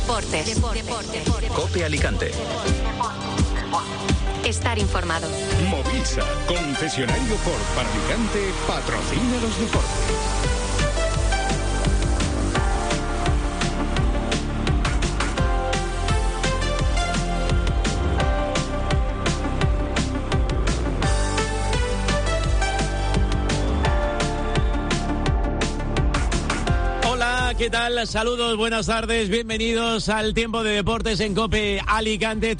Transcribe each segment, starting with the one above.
Deportes. COPE Alicante. Estar informado. Movisa, concesionario Ford para Alicante, patrocina los deportes. ¿Qué tal? Saludos, buenas tardes, bienvenidos al tiempo de deportes en COPE Alicante,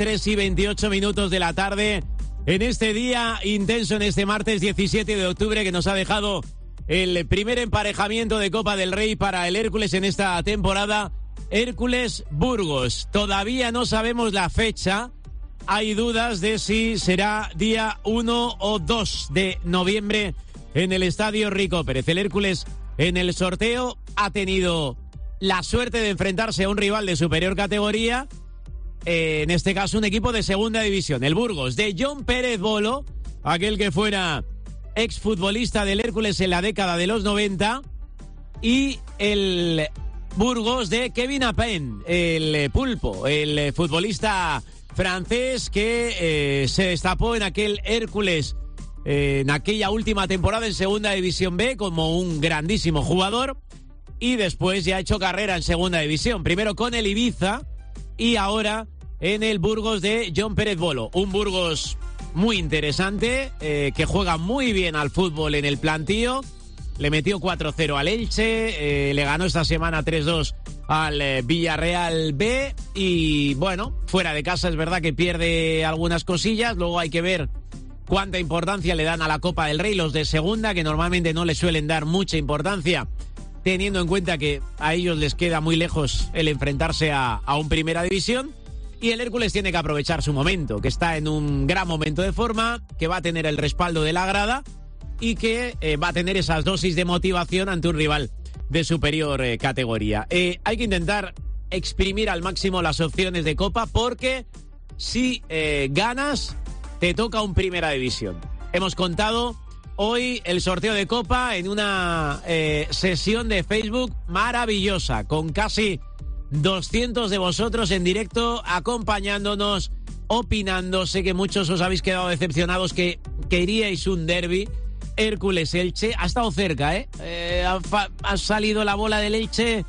3:28 de la tarde, en este día intenso, en este martes 17 de octubre, que nos ha dejado el primer emparejamiento de Copa del Rey para el Hércules en esta temporada, Hércules-Burgos. Todavía no sabemos la fecha, hay dudas de si será día 1 o 2 de noviembre en el Estadio Rico Pérez. El Hércules en el sorteo ha tenido la suerte de enfrentarse a un rival de superior categoría, en este caso un equipo de segunda división, el Burgos, de Jon Pérez Bolo, aquel que fuera exfutbolista del Hércules en la década de los 90, y el Burgos de Kevin Apen, el Pulpo, el futbolista francés que se destapó en aquel Hércules en aquella última temporada en Segunda División B como un grandísimo jugador, y después ya ha hecho carrera en Segunda División, primero con el Ibiza y ahora en el Burgos de Jon Pérez Bolo. Un Burgos muy interesante, que juega muy bien al fútbol en el plantío. Le metió 4-0 al Elche, le ganó esta semana 3-2 al Villarreal B, y bueno, fuera de casa es verdad que pierde algunas cosillas. Luego hay que ver cuánta importancia le dan a la Copa del Rey los de segunda, que normalmente no le suelen dar mucha importancia, teniendo en cuenta que a ellos les queda muy lejos el enfrentarse a un Primera División. Y el Hércules tiene que aprovechar su momento, que está en un gran momento de forma, que va a tener el respaldo de la grada y que va a tener esas dosis de motivación ante un rival de superior categoría. Hay que intentar exprimir al máximo las opciones de Copa, porque si ganas, te toca un Primera División. Hemos contado hoy el sorteo de Copa en una sesión de Facebook maravillosa, con casi 200 de vosotros en directo, acompañándonos, opinando. Sé que muchos os habéis quedado decepcionados, que queríais un derbi. Hércules-Elche ha estado cerca, ha salido la bola del Elche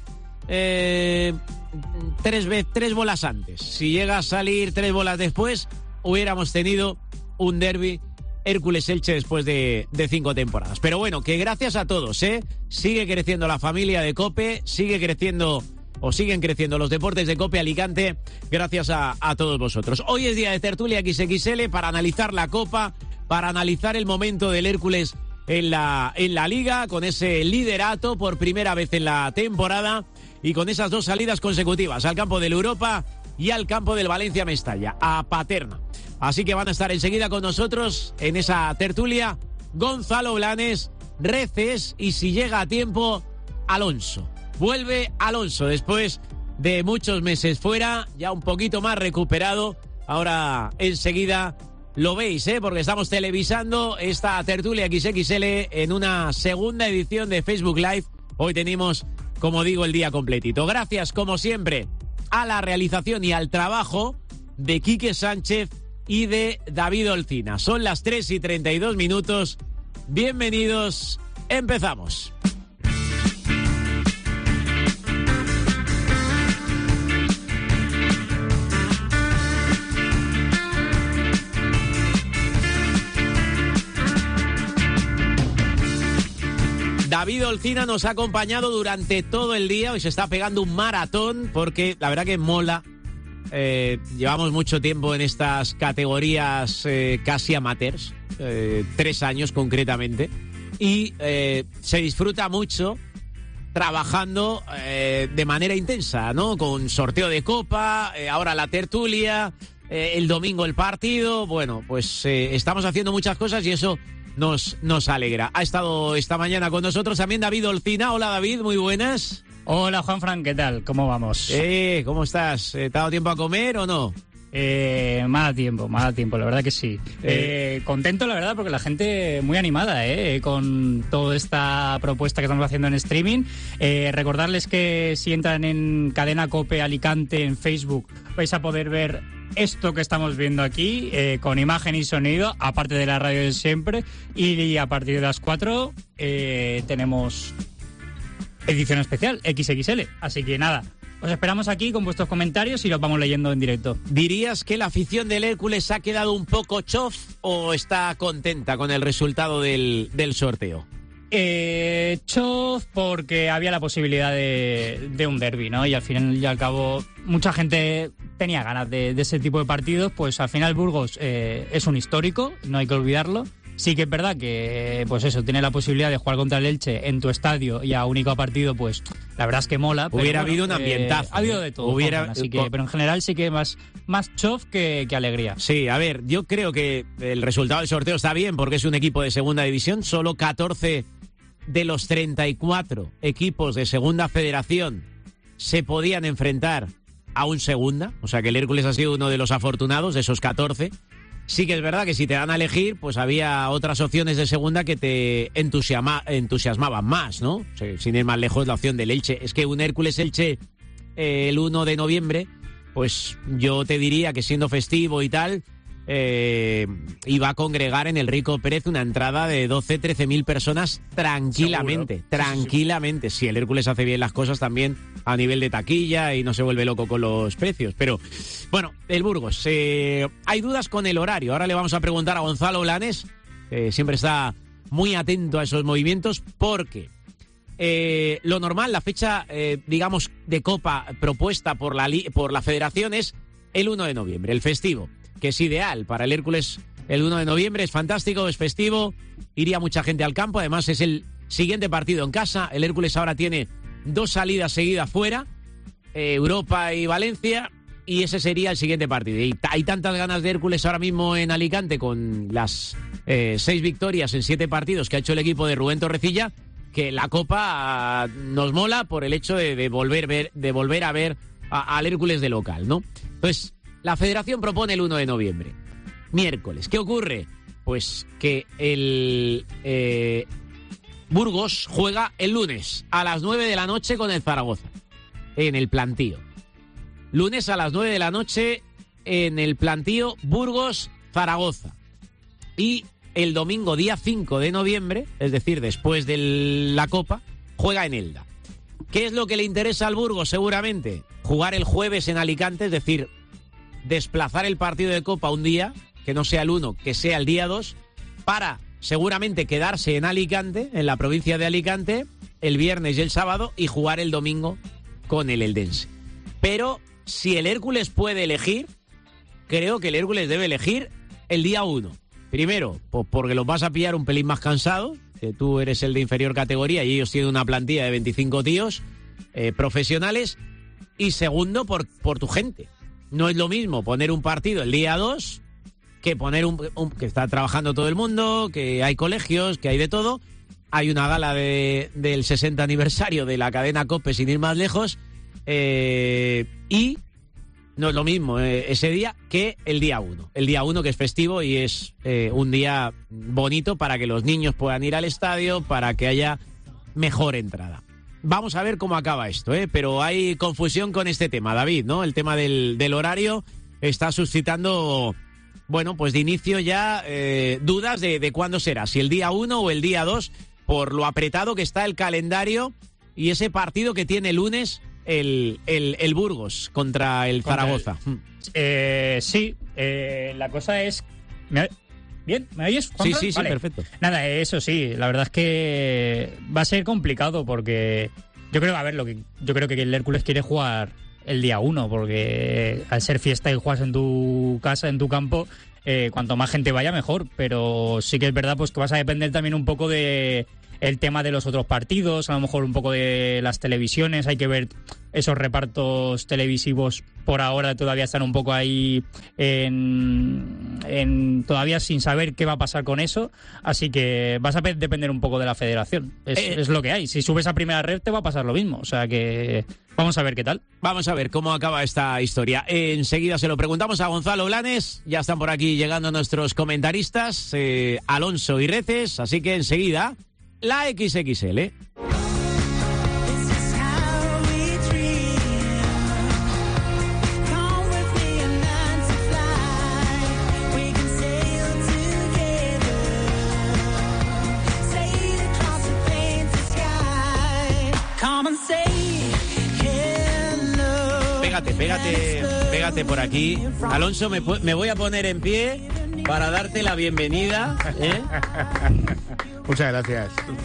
tres bolas antes. Si llega a salir 3 bolas después, hubiéramos tenido un derbi Hércules-Elche después de 5 temporadas. Pero bueno, que gracias a todos, sigue creciendo la familia de COPE, siguen creciendo los deportes de COPE Alicante, gracias a todos vosotros. Hoy es día de tertulia XXL para analizar la Copa, para analizar el momento del Hércules en la Liga, con ese liderato por primera vez en la temporada y con esas 2 salidas consecutivas al campo del Europa y al campo del Valencia Mestalla, a Paterna. Así que van a estar enseguida con nosotros en esa tertulia Gonzalo Blanes, Reces y, si llega a tiempo, Alonso. Vuelve Alonso después de muchos meses fuera, ya un poquito más recuperado. Ahora enseguida lo veis, porque estamos televisando esta tertulia XXL en una segunda edición de Facebook Live. Hoy tenemos, como digo, el día completito. Gracias, como siempre, a la realización y al trabajo de Quique Sánchez y de David Olcina. Son las 3:32. Bienvenidos, empezamos. David Olcina nos ha acompañado durante todo el día. Hoy se está pegando un maratón porque la verdad que mola. Llevamos mucho tiempo en estas categorías casi amateurs, 3 años concretamente, y se disfruta mucho trabajando de manera intensa, ¿no? Con sorteo de Copa, ahora la tertulia, el domingo el partido. Bueno, pues estamos haciendo muchas cosas y eso nos alegra. Ha estado esta mañana con nosotros también David Olcina. Hola, David, muy buenas. Hola, Juanfran, ¿qué tal? ¿Cómo vamos? ¿Cómo estás? ¿Te ha dado tiempo a comer o no? Mal a tiempo, la verdad que sí. Contento, la verdad, porque la gente muy animada, con toda esta propuesta que estamos haciendo en streaming. Recordarles que si entran en Cadena COPE Alicante en Facebook, vais a poder ver esto que estamos viendo aquí, con imagen y sonido, aparte de la radio de siempre. Y a partir de las 4 tenemos edición especial, XXL. Así que nada, os esperamos aquí con vuestros comentarios y los vamos leyendo en directo. ¿Dirías que la afición del Hércules ha quedado un poco chof o está contenta con el resultado del sorteo? Chof, porque había la posibilidad de un derbi, ¿no? Y al fin y al cabo mucha gente tenía ganas de ese tipo de partidos. Pues al final Burgos es un histórico, no hay que olvidarlo. Sí que es verdad que, pues eso, tiene la posibilidad de jugar contra el Elche en tu estadio y a único partido, pues la verdad es que mola. Hubiera habido un ambientazo. Ha habido de todo, pero en general sí que más chof que alegría. Sí, a ver, yo creo que el resultado del sorteo está bien porque es un equipo de segunda división. Solo 14 de los 34 equipos de segunda federación se podían enfrentar a un segunda. O sea que el Hércules ha sido uno de los afortunados de esos 14. Sí que es verdad que si te dan a elegir, pues había otras opciones de segunda que te entusiasmaban más, ¿no? O sea, sin ir más lejos, la opción del Elche. Es que un Hércules-Elche el 1 de noviembre, pues yo te diría que siendo festivo y tal, iba a congregar en el Rico Pérez una entrada de 12-13 personas tranquilamente. ¿Seguro? Tranquilamente. Si el Hércules hace bien las cosas también a nivel de taquilla y no se vuelve loco con los precios. Pero, bueno, el Burgos. Hay dudas con el horario. Ahora le vamos a preguntar a Gonzalo Blanes. Siempre está muy atento a esos movimientos porque lo normal, la fecha, digamos, de Copa propuesta por la Federación es el 1 de noviembre, el festivo, que es ideal para el Hércules. El 1 de noviembre es fantástico, es festivo, iría mucha gente al campo, además es el siguiente partido en casa. El Hércules ahora tiene 2 salidas seguidas fuera, Europa y Valencia, y ese sería el siguiente partido. Y hay tantas ganas de Hércules ahora mismo en Alicante con las 6 victorias en 7 partidos que ha hecho el equipo de Rubén Torrecilla, que la Copa nos mola por el hecho de volver a ver al Hércules de local, ¿no? Entonces, la Federación propone el 1 de noviembre, miércoles. ¿Qué ocurre? Pues que el Burgos juega el lunes a las 9 de la noche con el Zaragoza, en el Plantío. Lunes a las 9 de la noche en el Plantío, Burgos-Zaragoza. Y el domingo, día 5 de noviembre, es decir, después de la Copa, juega en Elda. ¿Qué es lo que le interesa al Burgos? Seguramente jugar el jueves en Alicante, es decir, desplazar el partido de Copa un día, que no sea el 1, que sea el día 2, para seguramente quedarse en Alicante, en la provincia de Alicante, el viernes y el sábado, y jugar el domingo con el eldense. Pero si el Hércules puede elegir, creo que el Hércules debe elegir el día 1. Primero, pues porque los vas a pillar un pelín más cansados, que tú eres el de inferior categoría y ellos tienen una plantilla de 25 tíos profesionales. Y segundo, por tu gente. No es lo mismo poner un partido el día 2 que poner que está trabajando todo el mundo, que hay colegios, que hay de todo. Hay una gala del 60 aniversario de la cadena COPE, sin ir más lejos. Y no es lo mismo ese día que el día 1. El día 1 que es festivo y es un día bonito para que los niños puedan ir al estadio, para que haya mejor entrada. Vamos a ver cómo acaba esto, pero hay confusión con este tema, David, ¿no? El tema del horario está suscitando, bueno, pues de inicio ya dudas de cuándo será, si el día 1 o el día 2, por lo apretado que está el calendario y ese partido que tiene el lunes el Burgos contra el Zaragoza. Sí, la cosa es... ¿Bien? ¿Me oyes, Juan? Sí, vale. Perfecto. Nada, eso sí, la verdad es que va a ser complicado porque yo creo que el Hércules quiere jugar el día 1 porque al ser fiesta y juegas en tu casa, en tu campo, cuanto más gente vaya mejor, pero sí que es verdad pues que vas a depender también un poco de el tema de los otros partidos, a lo mejor un poco de las televisiones, hay que ver esos repartos televisivos. Por ahora todavía están un poco ahí todavía sin saber qué va a pasar con eso, así que vas a depender un poco de la Federación. Es lo que hay. Si subes a primera red te va a pasar lo mismo, o sea que Vamos a ver qué tal. Vamos a ver cómo acaba esta historia. Enseguida se lo preguntamos a Gonzalo Blanes. Ya están por aquí llegando nuestros comentaristas, Alonso y Reces. Así que enseguida, la XXL. Pégate por aquí. Alonso, me voy a poner en pie para darte la bienvenida. Muchas gracias.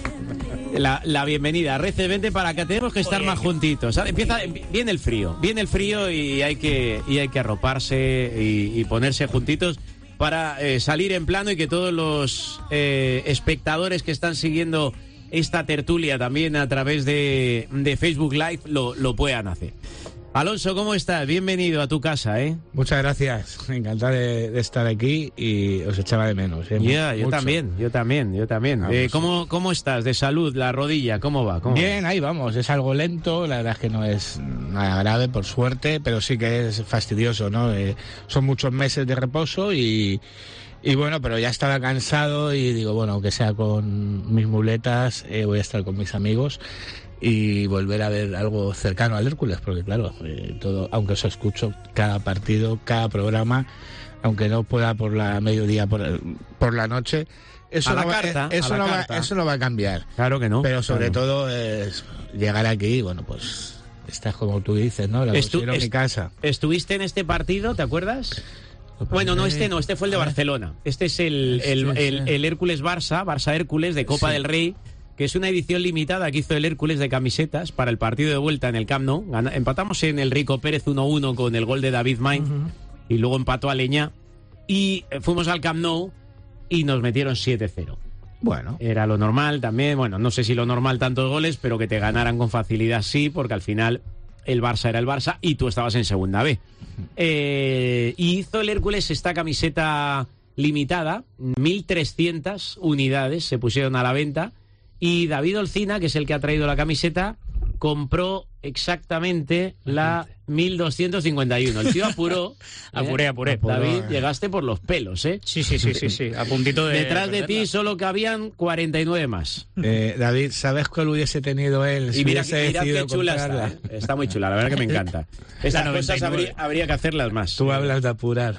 La bienvenida. Reces, vente para acá. Tenemos que estar más juntitos. Viene el frío y hay que arroparse y ponerse juntitos para salir en plano y que todos los espectadores que están siguiendo esta tertulia también a través de Facebook Live lo puedan hacer. Alonso, ¿cómo estás? Bienvenido a tu casa, ¿eh? Muchas gracias. Encantado de estar aquí y os echaba de menos. Yo también. ¿Cómo estás? De salud, la rodilla, ¿cómo va? Bien, ahí vamos. Es algo lento, la verdad es que no es nada grave, por suerte, pero sí que es fastidioso, ¿no? Son muchos meses de reposo y bueno, pero ya estaba cansado y digo, bueno, aunque sea con mis muletas, voy a estar con mis amigos y volver a ver algo cercano al Hércules, porque claro, todo, aunque os escucho cada partido, cada programa, aunque no pueda por la mediodía, por la noche, eso no va a cambiar. Claro que no. Pero sobre todo es llegar aquí, bueno, pues estás como tú dices, ¿no? La considero mi casa. ¿Estuviste en este partido, te acuerdas? Bueno, este fue el de Barcelona. Este es el Hércules Barça Hércules de Copa del Rey, que es una edición limitada que hizo el Hércules de camisetas para el partido de vuelta en el Camp Nou. Empatamos en el Rico Pérez 1-1 con el gol de David Main, y luego empató Aleñá. Y fuimos al Camp Nou y nos metieron 7-0. Bueno. Era lo normal también. Bueno, no sé si lo normal tantos goles, pero que te ganaran con facilidad sí, porque al final el Barça era el Barça y tú estabas en segunda B. Y hizo el Hércules esta camiseta limitada, 1.300 unidades se pusieron a la venta. Y David Olcina, que es el que ha traído la camiseta, compró exactamente la 1251. El tío apuró. Apuré. David, llegaste por los pelos, ¿eh? Sí. A puntito de... Detrás de ti solo cabían 49 más. David, ¿sabes cuál hubiese tenido él si mira hubiese decidido qué chula comprarla? está, ¿eh? Está muy chula, la verdad que me encanta. Estas cosas habría que hacerlas más. Tú hablas de apurar.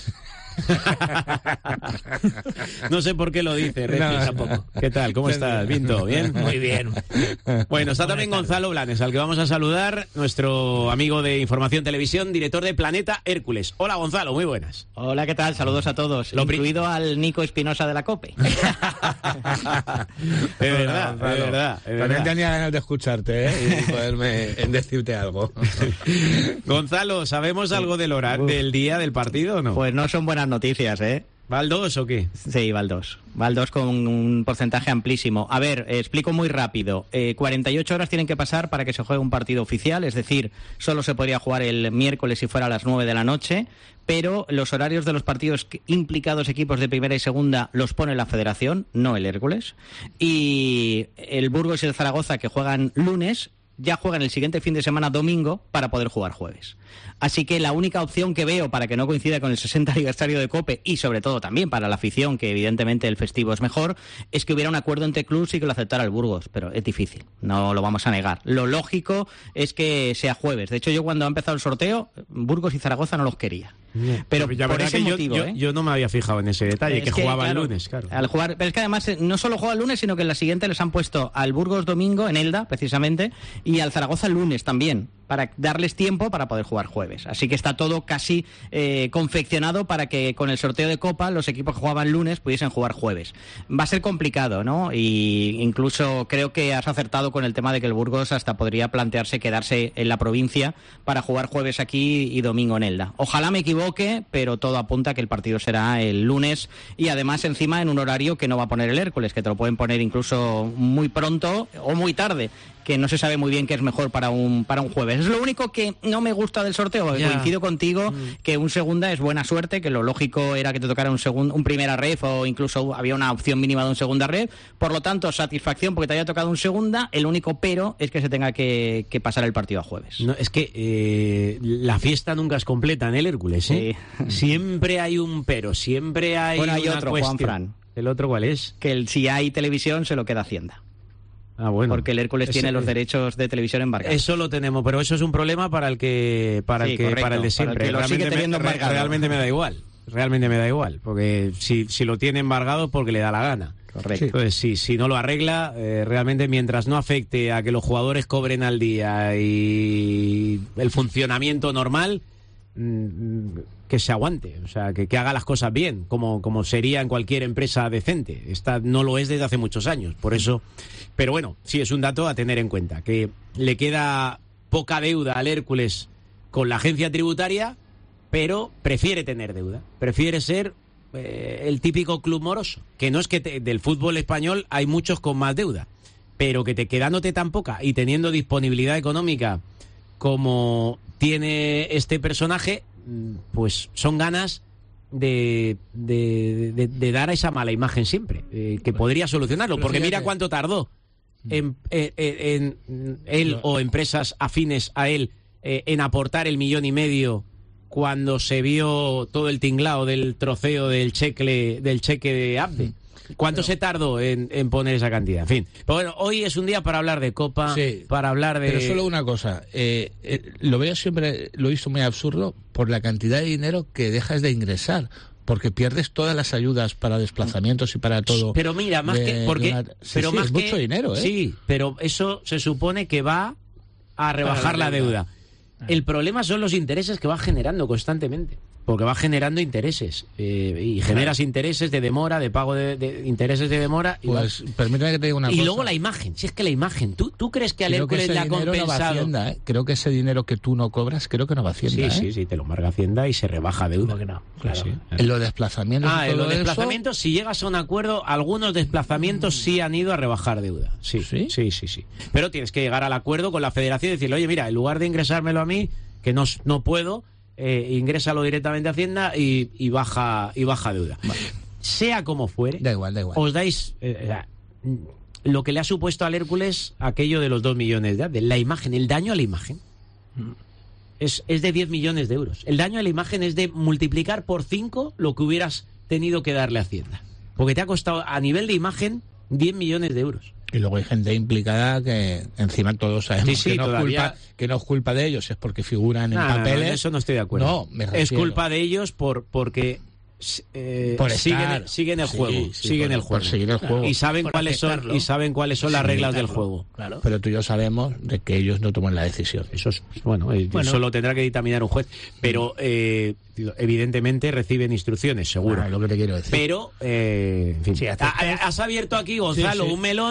No sé por qué lo dice, Recis, tampoco. ¿Qué tal? ¿Cómo estás? ¿Vinto? ¿Bien? Muy bien. Bueno, está también Gonzalo Blanes, al que vamos a saludar, nuestro amigo de Información Televisión, director de Planeta Hércules. Hola, Gonzalo, muy buenas. Hola, ¿qué tal? Saludos a todos, incluido al Nico Espinosa de la COPE. Es verdad. También tenía ganas de escucharte, y poderme decirte algo. Gonzalo, ¿sabemos algo del día del partido o no? Pues no son buenas noticias, ¿eh? ¿Va al 2 o qué? Sí, va al 2. Va al 2 con un porcentaje amplísimo. A ver, explico muy rápido. 48 horas tienen que pasar para que se juegue un partido oficial, es decir, solo se podría jugar el miércoles si fuera a las 9 de la noche, pero los horarios de los partidos implicados equipos de primera y segunda los pone la Federación, no el Hércules. Y el Burgos y el Zaragoza, que juegan lunes, ya juegan el siguiente fin de semana domingo para poder jugar jueves. Así que la única opción que veo para que no coincida con el 60 aniversario de COPE y sobre todo también para la afición, que evidentemente el festivo es mejor, es que hubiera un acuerdo entre clubes y que lo aceptara el Burgos, pero es difícil, no lo vamos a negar. Lo lógico es que sea jueves. De hecho, yo cuando ha empezado el sorteo, Burgos y Zaragoza no los quería. Pero ya por ese motivo, yo no me había fijado en ese detalle, que jugaba el lunes, claro. Al jugar, pero es que además no solo juega el lunes, sino que en la siguiente les han puesto al Burgos domingo, en Elda, precisamente, y al Zaragoza el lunes también, para darles tiempo para poder jugar jueves. Así que está todo casi confeccionado para que con el sorteo de Copa los equipos que jugaban lunes pudiesen jugar jueves. Va a ser complicado, ¿no? Y incluso creo que has acertado con el tema de que el Burgos hasta podría plantearse quedarse en la provincia para jugar jueves aquí y domingo en Elda. Ojalá me equivoque, pero todo apunta a que el partido será el lunes y además encima en un horario que no va a poner el Hércules, que te lo pueden poner incluso muy pronto o muy tarde. que no se sabe muy bien qué es mejor para un jueves. Es lo único que no me gusta del sorteo, porque coincido contigo que un segunda es buena suerte, que lo lógico era que te tocara un primera ref, o incluso había una opción mínima de un segunda ref. Por lo tanto, satisfacción porque te haya tocado un segunda. El único pero es que se tenga que pasar el partido a jueves. No, es que la fiesta nunca es completa en el Hércules, ¿eh? Sí. Siempre hay un pero, siempre hay hay una otro, cuestión. Juanfran. ¿El otro cuál es? Que si hay televisión se lo queda Hacienda. Ah, bueno. Porque el Hércules tiene los derechos de televisión embargados. Eso lo tenemos, pero eso es un problema para el de siempre. Realmente me da igual. Realmente me da igual, porque si lo tiene embargado porque le da la gana. Correcto. Entonces, si no lo arregla, realmente mientras no afecte a que los jugadores cobren al día y el funcionamiento normal, que se aguante, o sea, que haga las cosas bien, como sería en cualquier empresa decente. Esta no lo es desde hace muchos años, por eso. Pero bueno, sí es un dato a tener en cuenta, que le queda poca deuda al Hércules con la agencia tributaria, pero prefiere tener deuda, prefiere ser el típico club moroso, que no es que del fútbol español hay muchos con más deuda, pero que te quedándote tan poca y teniendo disponibilidad económica como tiene este personaje, pues son ganas de dar esa mala imagen siempre, que podría solucionarlo, porque mira cuánto tardó en él o empresas afines a él en aportar el 1,5 millones cuando se vio todo el tinglao del troceo del cheque de Abde. ¿Cuánto se tardó en poner esa cantidad? En fin. Pero bueno, hoy es un día para hablar de Copa, para hablar de... Pero solo una cosa, lo veo siempre, lo he visto muy absurdo, por la cantidad de dinero que dejas de ingresar, porque pierdes todas las ayudas para desplazamientos y para todo. Pero mira, más que... porque es mucho dinero, ¿eh? Sí, pero eso se supone que va a rebajar la deuda. El problema son los intereses que va generando constantemente, porque va generando intereses y generas intereses de demora, de pago de intereses de demora. Pues permítame que te diga una cosa. Y luego la imagen, si es que la imagen, ¿tú crees que al Hércules le ha compensado? No va a Hacienda, ¿eh? Creo que ese dinero que tú no cobras, creo que no va a Hacienda. Sí, te lo embarga Hacienda y se rebaja deuda. ¿Cómo que no? Claro. Sí. En los desplazamientos. En los desplazamientos, si llegas a un acuerdo, algunos desplazamientos sí han ido a rebajar deuda. Sí. Pero tienes que llegar al acuerdo con la federación y decirle, oye, mira, en lugar de ingresármelo a mí, que no puedo, ingrésalo directamente a Hacienda y baja deuda. Vale. Sea como fuere, da igual. Os dais lo que le ha supuesto al Hércules aquello de los 2 millones de la imagen, el daño a la imagen. Es de 10 millones de euros. El daño a la imagen es de multiplicar por 5 lo que hubieras tenido que darle a Hacienda. Porque te ha costado a nivel de imagen 10 millones de euros. Y luego hay gente implicada que encima todos sabemos que no es culpa de ellos, es porque figuran en papeles. No, eso no estoy de acuerdo. No, me refiero. Es culpa de ellos porque siguen el juego, por seguir el juego. Y saben cuáles son las reglas del juego. Claro. Pero tú y yo sabemos de que ellos no toman la decisión. Eso es, eso lo tendrá que dictaminar un juez, pero evidentemente reciben instrucciones, seguro. Es lo que te quiero decir. Pero en fin, has abierto aquí, Gonzalo, un melón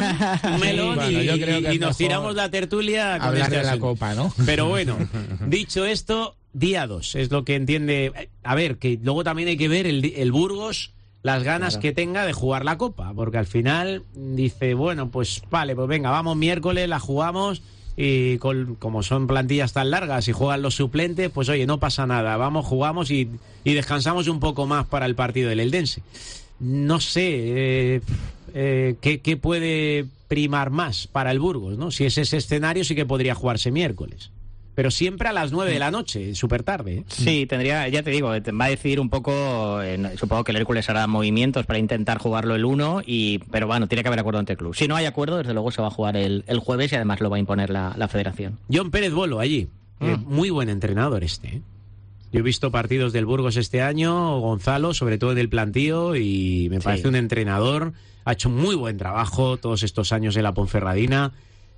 y nos tiramos la tertulia con hablar de la Copa, ¿no? Pero bueno, dicho esto, día 2 es lo que entiende. A ver, que luego también hay que ver el Burgos, las ganas que tenga de jugar la Copa, porque al final dice, bueno, pues vale, pues venga, vamos miércoles, la jugamos, y como son plantillas tan largas y juegan los suplentes, pues oye, no pasa nada, jugamos y descansamos un poco más para el partido del Eldense. No sé qué puede primar más para el Burgos, ¿no? Si es ese escenario, sí que podría jugarse miércoles. Pero siempre a las 9 de la noche, súper tarde, ¿eh? Sí, ya te digo, va a decidir un poco, supongo que el Hércules hará movimientos para intentar jugarlo el 1, pero bueno, tiene que haber acuerdo entre el club. Si no hay acuerdo, desde luego se va a jugar el jueves y además lo va a imponer la federación. John Pérez Bolo, allí. Muy buen entrenador este, ¿eh? Yo he visto partidos del Burgos este año, Gonzalo, sobre todo en el plantío, y me parece un entrenador, ha hecho muy buen trabajo todos estos años en la Ponferradina.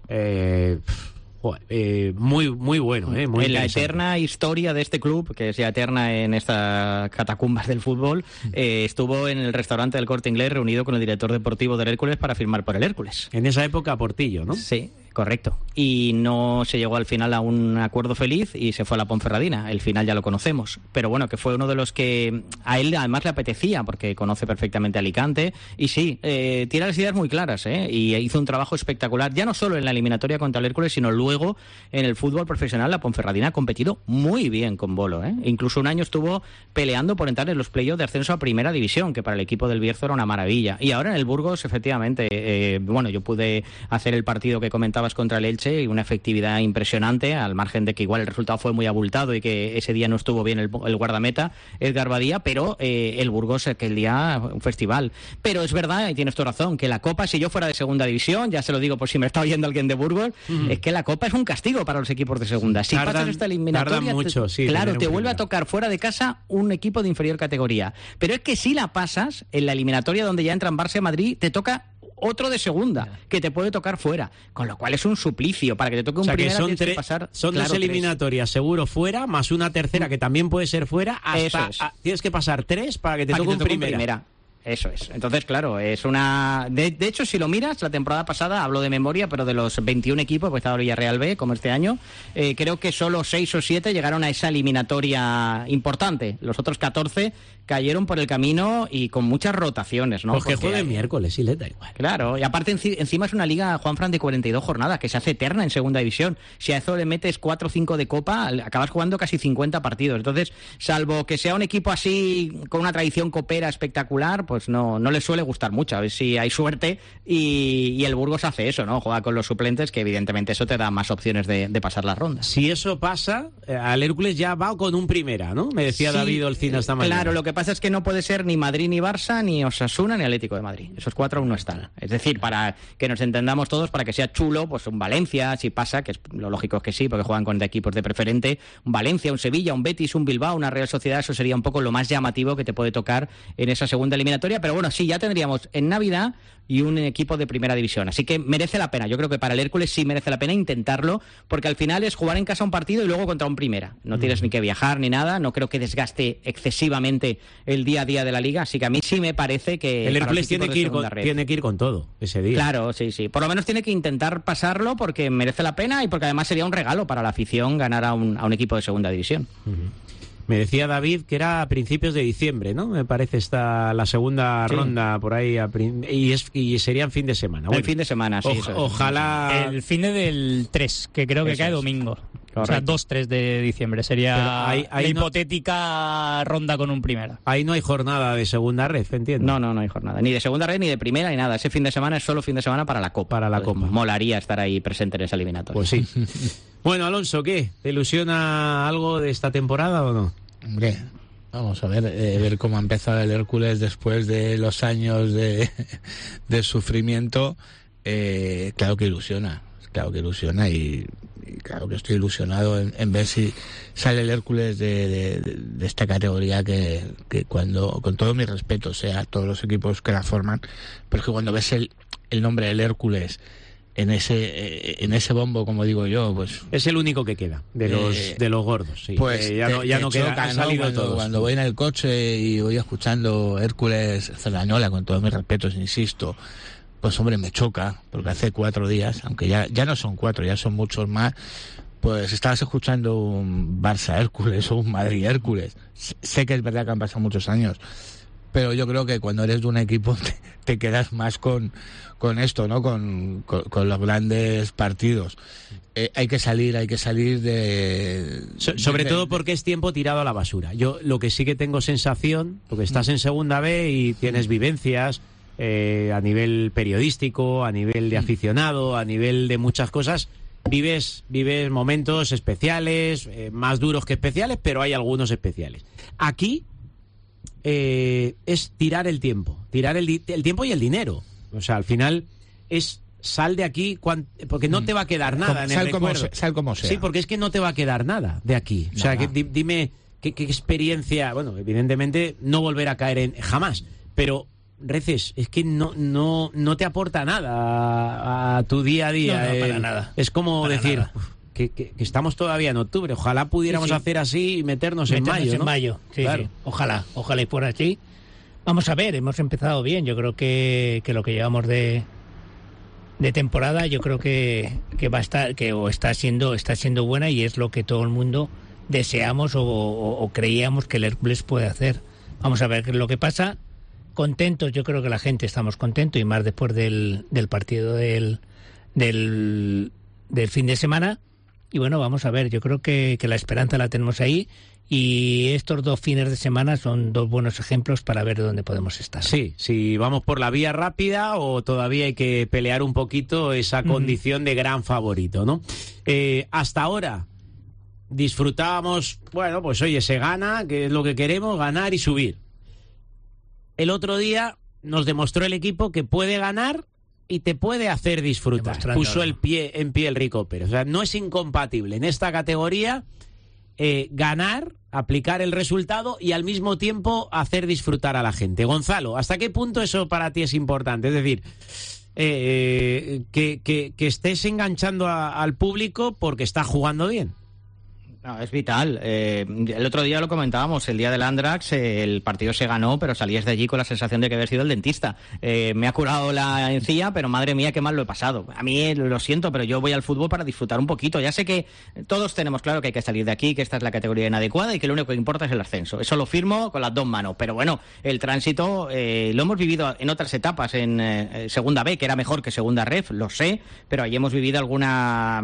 Muy bueno, muy en la eterna historia de este club, que es ya eterna en estas catacumbas del fútbol, estuvo en el restaurante del Corte Inglés reunido con el director deportivo del Hércules para firmar por el Hércules. En esa época Portillo, ¿no? Sí, Correcto. Y no se llegó al final a un acuerdo feliz y se fue a la Ponferradina. El final ya lo conocemos. Pero bueno, que fue uno de los que a él además le apetecía, porque conoce perfectamente Alicante. Y sí, tiene las ideas muy claras, y hizo un trabajo espectacular, ya no solo en la eliminatoria contra el Hércules, sino luego en el fútbol profesional. La Ponferradina ha competido muy bien con Bolo, Incluso un año estuvo peleando por entrar en los playoffs de ascenso a Primera División, que para el equipo del Bierzo era una maravilla. Y ahora en el Burgos, efectivamente, yo pude hacer el partido que comentabas contra el Elche y una efectividad impresionante, al margen de que igual el resultado fue muy abultado y que ese día no estuvo bien el guardameta Edgar Badía, pero el Burgos aquel día un festival. Pero es verdad, y tienes tu razón, que la Copa, si yo fuera de Segunda División, ya se lo digo por si me está oyendo alguien de Burgos, es que la Copa es un castigo para los equipos de Segunda. Si pasas esta eliminatoria, mucho, claro, te vuelve a tocar fuera de casa un equipo de inferior categoría. Pero es que si la pasas, en la eliminatoria donde ya entran Barça y Madrid, te toca otro de segunda, que te puede tocar fuera, con lo cual es un suplicio. Para que te toque un primera tienes que pasar, son tres eliminatorias seguro fuera, más una tercera que también puede ser fuera, hasta tienes que pasar 3 para que te toque un primera. Eso es. Entonces, claro, es una... De hecho, si lo miras, la temporada pasada, hablo de memoria, pero de los 21 equipos, pues estaba Villarreal B, como este año, creo que solo 6 o 7 llegaron a esa eliminatoria importante. Los otros 14 cayeron por el camino y con muchas rotaciones, ¿no? Pues que jueguen miércoles y les da igual. Claro, y aparte encima es una liga, Juanfran, de 42 jornadas, que se hace eterna en Segunda División. Si a eso le metes 4 o 5 de Copa, acabas jugando casi 50 partidos. Entonces, salvo que sea un equipo así, con una tradición copera espectacular, pues no les suele gustar mucho. A ver si hay suerte y el Burgos hace eso, ¿no? Juega con los suplentes, que evidentemente eso te da más opciones de pasar las rondas. Si eso pasa, al Hércules ya va con un primera, ¿no? Me decía David Olcina esta mañana. Claro, lo que pasa es que no puede ser ni Madrid ni Barça, ni Osasuna, ni Atlético de Madrid. Esos 4 aún no están. Es decir, para que nos entendamos todos, para que sea chulo, pues un Valencia, si pasa, que es lo lógico es que sí, porque juegan con equipos de preferente, un Valencia, un Sevilla, un Betis, un Bilbao, una Real Sociedad, eso sería un poco lo más llamativo que te puede tocar en esa segunda eliminatoria. Pero bueno, sí, ya tendríamos en Navidad y un equipo de Primera División. Así que merece la pena. Yo creo que para el Hércules sí merece la pena intentarlo, porque al final es jugar en casa un partido y luego contra un Primera. No tienes ni que viajar ni nada. No creo que desgaste excesivamente el día a día de la Liga. Así que a mí sí me parece que el Hércules tiene que ir con todo ese día. Claro, sí. Por lo menos tiene que intentar pasarlo porque merece la pena y porque además sería un regalo para la afición ganar a un equipo de Segunda División. Me decía David que era a principios de diciembre, ¿no? Me parece la segunda ronda por ahí y sería en fin de semana. Bueno, el fin de semana, sí. Ojalá... El fin del 3, que creo que cae domingo. Correcto. O sea, 2-3 de diciembre sería la hipotética ronda con un primera. Ahí no hay jornada de segunda red, entiendo. No hay jornada. Ni de segunda red, ni de primera, ni nada. Ese fin de semana es solo fin de semana para la Copa. Para la Copa. Molaría estar ahí presente en esa eliminatoria. Pues sí. Bueno, Alonso, ¿qué? ¿Te ilusiona algo de esta temporada o no? Hombre, vamos a ver cómo ha empezado el Hércules después de los años de sufrimiento. Claro que ilusiona y claro que estoy ilusionado en ver si sale el Hércules de esta categoría que cuando, con todo mi respeto, sea todos los equipos que la forman, pero que cuando ves el nombre del Hércules en ese bombo, como digo yo, pues es el único que queda de los gordos, sí. Pues ya no queda, han salido todos. Cuando voy en el coche y voy escuchando Hércules Cerdañola, con todos mis respetos, insisto, pues hombre, me choca, porque hace 4 días, aunque ya no son 4, ya son muchos más, pues estabas escuchando un Barça Hércules o un Madrid Hércules. Sé que es verdad que han pasado muchos años, pero yo creo que cuando eres de un equipo te quedas más con esto, ¿no? Con los grandes partidos. Hay que salir de... Sobre todo porque es tiempo tirado a la basura. Yo lo que sí que tengo sensación, porque estás en Segunda B y tienes vivencias a nivel periodístico, a nivel de aficionado, a nivel de muchas cosas, vives momentos especiales, más duros que especiales, pero hay algunos especiales. Aquí es tirar el tiempo tiempo y el dinero. O sea, al final es sal de aquí porque no te va a quedar nada en el recuerdo. Sal como sea. Sí, porque es que no te va a quedar nada de aquí. O sea, que dime qué experiencia. Bueno, evidentemente no volver a caer jamás, pero Reces, es que no te aporta nada a tu día a día. No, para nada. Es como decir que estamos todavía en octubre. Ojalá pudiéramos hacer así y meternos en mayo, ¿no? En mayo, sí, claro. Sí. Ojalá y por así. Vamos a ver, hemos empezado bien. Yo creo que lo que llevamos de de temporada, yo creo que va a estar, está siendo buena, y es lo que todo el mundo deseamos o creíamos que el Hércules puede hacer. Vamos a ver qué es lo que pasa. Contentos, yo creo que la gente estamos contentos, y más después del partido del fin de semana. Y bueno, vamos a ver, yo creo que la esperanza la tenemos ahí, y estos 2 fines de semana son 2 buenos ejemplos para ver dónde podemos estar. Sí, si vamos por la vía rápida o todavía hay que pelear un poquito esa condición de gran favorito, ¿no? Hasta ahora disfrutábamos, bueno, pues oye, se gana, que es lo que queremos, ganar y subir. El otro día nos demostró el equipo que puede ganar y te puede hacer disfrutar. Puso el pie en pie el Rico Pérez. O sea, no es incompatible en esta categoría ganar, aplicar el resultado y al mismo tiempo hacer disfrutar a la gente. Gonzalo, ¿hasta qué punto eso para ti es importante? Es decir, que estés enganchando al público porque está jugando bien. No, es vital. El otro día lo comentábamos, el día del Andrax, el partido se ganó, pero salías de allí con la sensación de que había sido el dentista. Me ha curado la encía, pero madre mía, qué mal lo he pasado. A mí lo siento, pero yo voy al fútbol para disfrutar un poquito. Ya sé que todos tenemos claro que hay que salir de aquí, que esta es la categoría inadecuada y que lo único que importa es el ascenso. Eso lo firmo con las 2 manos. Pero bueno, el tránsito lo hemos vivido en otras etapas, en Segunda B, que era mejor que Segunda Ref, lo sé, pero ahí hemos vivido alguna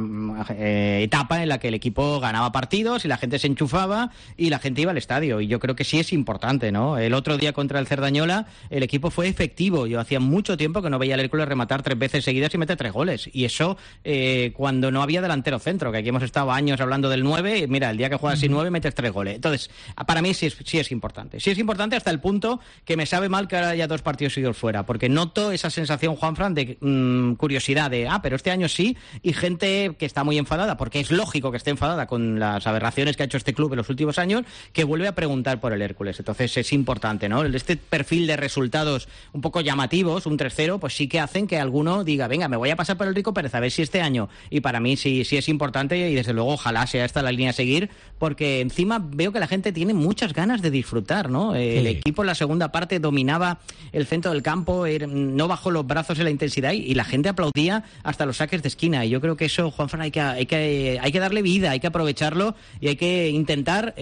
etapa en la que el equipo ganaba partidos y la gente se enchufaba y la gente iba al estadio, y yo creo que sí es importante, ¿no? El otro día contra el Cerdañola el equipo fue efectivo. Yo hacía mucho tiempo que no veía al Hércules rematar 3 veces seguidas y meter 3 goles, y eso cuando no había delantero centro, que aquí hemos estado años hablando del 9, mira, el día que juegas sin 9 metes 3 goles. Entonces, para mí sí es importante. Sí es importante hasta el punto que me sabe mal que ahora haya 2 partidos seguidos fuera, porque noto esa sensación, Juanfran, de curiosidad de, pero este año sí, y gente que está muy enfadada, porque es lógico que esté enfadada con las aberraciones que ha hecho este club en los últimos años, que vuelve a preguntar por el Hércules. Entonces es importante, ¿no? Este perfil de resultados un poco llamativos, un 3-0, pues sí que hacen que alguno diga, venga, me voy a pasar por el Rico Pérez a ver si este año, y para mí sí es importante, y desde luego ojalá sea esta la línea a seguir, porque encima veo que la gente tiene muchas ganas de disfrutar, ¿no? El equipo en la segunda parte dominaba el centro del campo, no bajó los brazos en la intensidad, y la gente aplaudía hasta los saques de esquina, y yo creo que eso, Juanfran, hay que darle vida, hay que aprovecharlo, y hay que intentar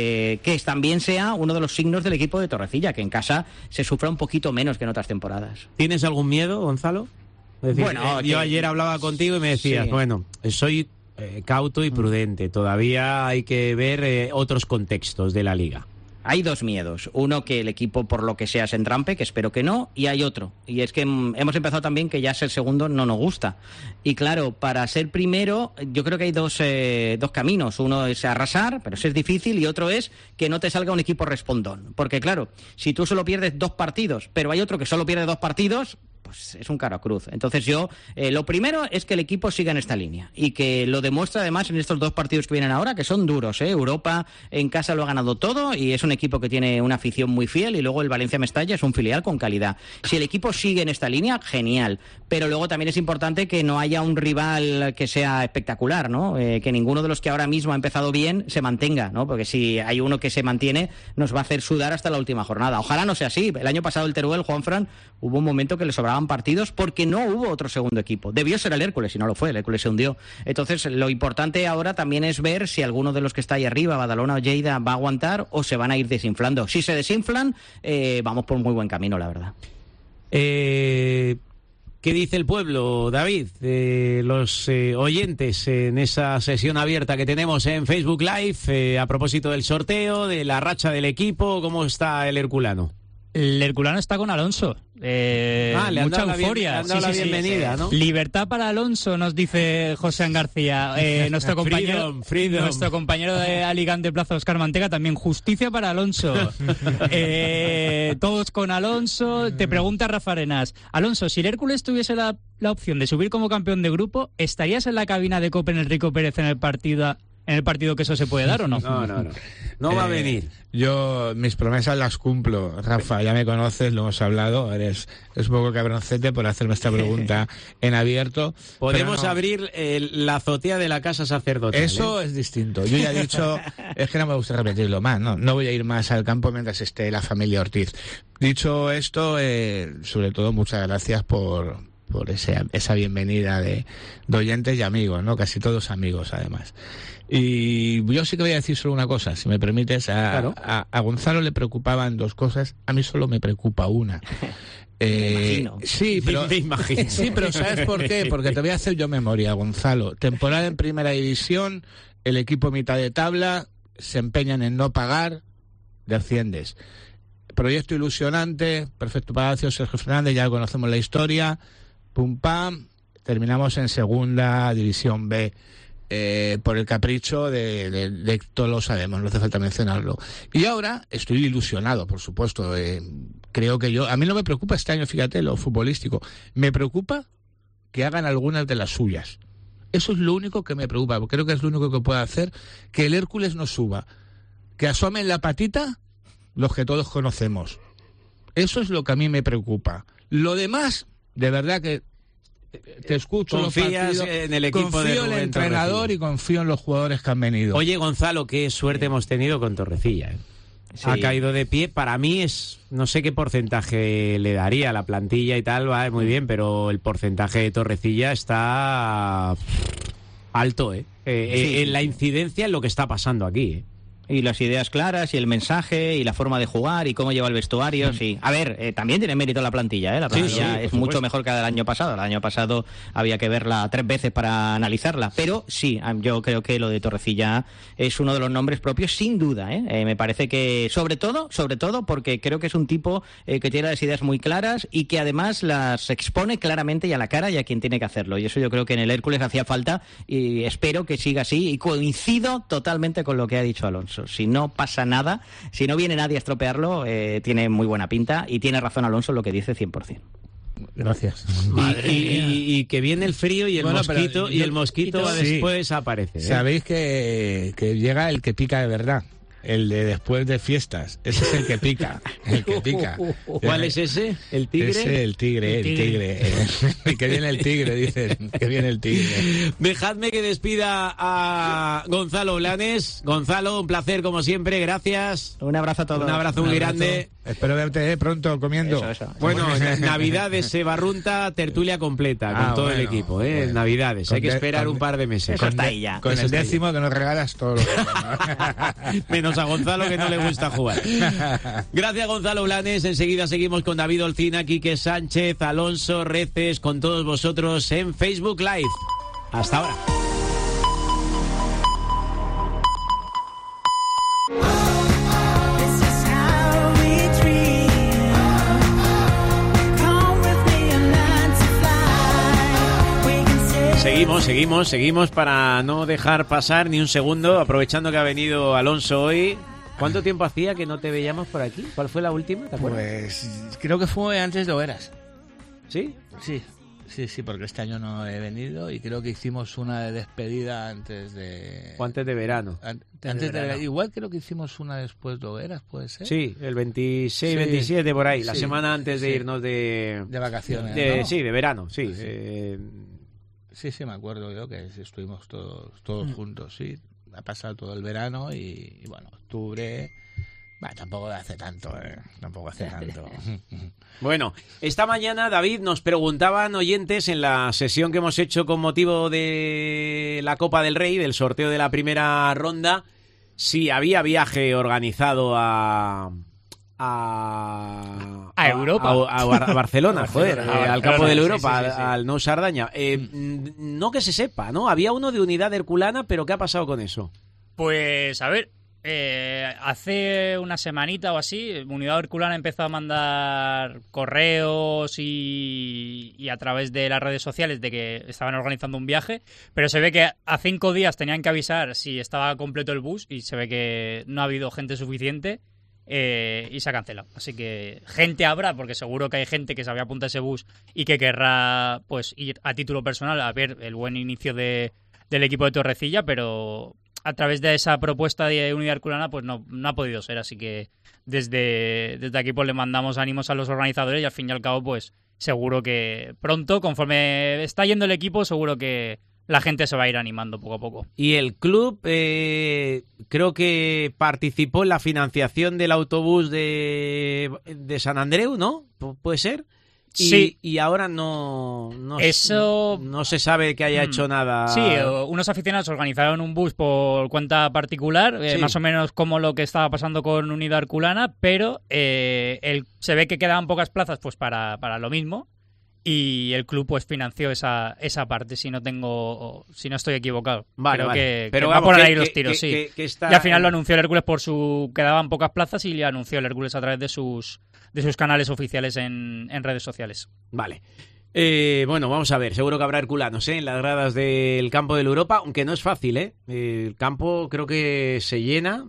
que también sea uno de los signos del equipo de Torrecilla, que en casa se sufra un poquito menos que en otras temporadas. ¿Tienes algún miedo, Gonzalo? Es decir, bueno, yo ayer hablaba contigo y me decías, bueno, soy cauto y prudente, todavía hay que ver otros contextos de la liga. Hay 2 miedos. Uno, que el equipo por lo que sea se entrampe, que espero que no, y hay otro. Y es que hemos empezado también que ya ser segundo no nos gusta. Y claro, para ser primero, yo creo que hay dos caminos. Uno es arrasar, pero eso es difícil, y otro es que no te salga un equipo respondón. Porque claro, si tú solo pierdes 2 partidos, pero hay otro que solo pierde 2 partidos, pues es un cara cruz. Entonces yo, lo primero es que el equipo siga en esta línea, y que lo demuestra además en estos 2 partidos que vienen ahora, que son duros, Europa en casa lo ha ganado todo, y es un equipo que tiene una afición muy fiel, y luego el Valencia Mestalla es un filial con calidad. Si el equipo sigue en esta línea, genial, pero luego también es importante que no haya un rival que sea espectacular, ¿no? Que ninguno de los que ahora mismo ha empezado bien se mantenga, ¿no? Porque si hay uno que se mantiene, nos va a hacer sudar hasta la última jornada. Ojalá no sea así. El año pasado el Teruel, Juanfran, hubo un momento que le sobraban partidos porque no hubo otro segundo equipo. Debió ser el Hércules, y no lo fue, el Hércules se hundió. Entonces, lo importante ahora también es ver si alguno de los que está ahí arriba, Badalona o Lleida, va a aguantar o se van a ir desinflando. Si se desinflan, vamos por muy buen camino, la verdad. ¿Qué dice el pueblo, David? Los oyentes en esa sesión abierta que tenemos en Facebook Live, a propósito del sorteo, de la racha del equipo, ¿cómo está el herculano? El herculano está con Alonso. Mucha euforia. La bienvenida, ¿no? Libertad para Alonso, nos dice José García, nuestro compañero, freedom. Nuestro compañero de Alicante Plaza, Óscar Mantega, también justicia para Alonso. Todos con Alonso. Te pregunta Rafa Arenas, Alonso, si el Hércules tuviese la opción de subir como campeón de grupo, ¿estarías en la cabina de COPE en el Rico Pérez en el partido que eso se puede dar o no? No va a venir. Yo mis promesas las cumplo, Rafa, ya me conoces, lo hemos hablado, es un poco cabroncete por hacerme esta pregunta en abierto. Podemos abrir la azotea de la casa sacerdotal. Eso es distinto. Yo ya he dicho, es que no me gusta repetirlo más, no voy a ir más al campo mientras esté la familia Ortiz. Dicho esto, sobre todo muchas gracias por esa bienvenida de oyentes y amigos, ¿no? Casi todos amigos, además. Y yo sí que voy a decir solo una cosa, si me permites. Claro. A Gonzalo le preocupaban dos cosas, a mí solo me preocupa una. Me imagino. Sí, pero Me imagino. Sí, pero ¿sabes por qué? Porque te voy a hacer yo memoria, Gonzalo. Temporada en primera división, el equipo mitad de tabla, se empeñan en no pagar, desciendes. Proyecto ilusionante, Perfecto Palacio, Sergio Fernández, ya conocemos la historia, pum pam, terminamos en segunda división B. Por el capricho de todos lo sabemos, no hace falta mencionarlo. Y ahora estoy ilusionado, por supuesto. Creo que a mí no me preocupa este año, fíjate, lo futbolístico. Me preocupa que hagan algunas de las suyas. Eso es lo único que me preocupa, porque creo que es lo único que puede hacer que el Hércules no suba. Que asomen la patita los que todos conocemos. Eso es lo que a mí me preocupa. Lo demás, de verdad que te escucho. Confías en el equipo, confío en el entrenador y confío en los jugadores que han venido. Oye, Gonzalo, qué suerte hemos tenido con Torrecilla, ¿eh? Sí. Ha caído de pie. Para mí no sé qué porcentaje le daría a la plantilla y tal, va muy bien, pero el porcentaje de Torrecilla está alto, ¿eh? En la incidencia en lo que está pasando aquí, ¿eh? Y las ideas claras y el mensaje y la forma de jugar y cómo lleva el vestuario, sí. A ver, también tiene mérito la plantilla, ¿eh? La plantilla es mucho mejor que la del año pasado. El año pasado había que verla 3 veces para analizarla. Pero sí, yo creo que lo de Torrecilla es uno de los nombres propios, sin duda, ¿eh? Me parece que, sobre todo, porque creo que es un tipo que tiene las ideas muy claras y que además las expone claramente y a la cara y a quien tiene que hacerlo. Y eso yo creo que en el Hércules hacía falta y espero que siga así. Y coincido totalmente con lo que ha dicho Alonso. Si no pasa nada, si no viene nadie a estropearlo, tiene muy buena pinta y tiene razón Alonso en lo que dice 100%. Gracias. Y que viene el frío y el mosquito, y el mosquito después aparece, ¿eh? Sabéis que llega el que pica de verdad. El de después de fiestas. Ese es el que pica. El que pica. ¿Cuál es ese? ¿El tigre? Ese, el tigre. Que viene el tigre, dicen. Que viene el tigre. Dejadme que despida a Gonzalo Blanes. Gonzalo, un placer como siempre. Gracias. Un abrazo a todos. Un abrazo muy grande. Espero verte pronto comiendo. Eso. Bueno, Navidades se barrunta, tertulia completa con todo el equipo, ¿eh? Bueno. Navidades. Hay que esperar un par de meses. Eso está ahí ya. Con el décimo que nos regalas todo lo que menos a Gonzalo, que no le gusta jugar. Gracias, Gonzalo Blanes. Enseguida seguimos con David Olcina, Quique Sánchez, Alonso Reces, con todos vosotros en Facebook Live. Hasta ahora. Seguimos para no dejar pasar ni un segundo, aprovechando que ha venido Alonso hoy. ¿Cuánto tiempo hacía que no te veíamos por aquí? ¿Cuál fue la última? ¿Te acuerdas? Pues creo que fue antes de Hogueras. ¿Sí? Sí, porque este año no he venido y creo que hicimos una de despedida antes de... O antes de verano. Antes de verano. Igual creo que hicimos una después de Hogueras, ¿puede ser? Sí, el 26, 27 por ahí, la semana antes de irnos de vacaciones, ¿no? Sí, de verano, sí. Sí, me acuerdo yo que estuvimos todos juntos, sí. Ha pasado todo el verano y bueno, octubre... tampoco hace tanto, Bueno, esta mañana, David, nos preguntaban oyentes en la sesión que hemos hecho con motivo de la Copa del Rey, del sorteo de la primera ronda, si había viaje organizado a Europa. A Barcelona, joder, al campo de la Europa, al Nou Sardaña. No que se sepa, ¿no? Había uno de Unidad Herculana, pero ¿qué ha pasado con eso? Pues, a ver, hace una semanita o así, Unidad Herculana empezó a mandar correos y a través de las redes sociales de que estaban organizando un viaje, pero se ve que a 5 días tenían que avisar si estaba completo el bus y se ve que no ha habido gente suficiente. Y se ha cancelado. Así que gente habrá, porque seguro que hay gente que se había apuntado a ese bus y que querrá pues ir a título personal a ver el buen inicio del equipo de Torrecilla, pero a través de esa propuesta de Unidad Herculana pues no ha podido ser. Así que desde aquí pues le mandamos ánimos a los organizadores y al fin y al cabo pues seguro que pronto, conforme está yendo el equipo, seguro que la gente se va a ir animando poco a poco. Y el club creo que participó en la financiación del autobús de San Andreu, ¿no? ¿Puede ser? Sí. Y ahora no se sabe que haya hecho nada. Sí, unos aficionados organizaron un bus por cuenta particular, Sí. más o menos como lo que estaba pasando con Unidad Herculana, pero se ve que quedaban pocas plazas pues para lo mismo, y el club pues financió esa parte, si no estoy equivocado. Vale, Creo pero que va vamos, por que- ahí los que- tiros, que- sí. que está Y al final lo anunció el Hércules quedaban pocas plazas, y le anunció el Hércules a través de sus canales oficiales en redes sociales. Vale. Bueno, vamos a ver, seguro que habrá herculanos en las gradas del campo del Europa, aunque no es fácil, ¿eh? El campo creo que se llena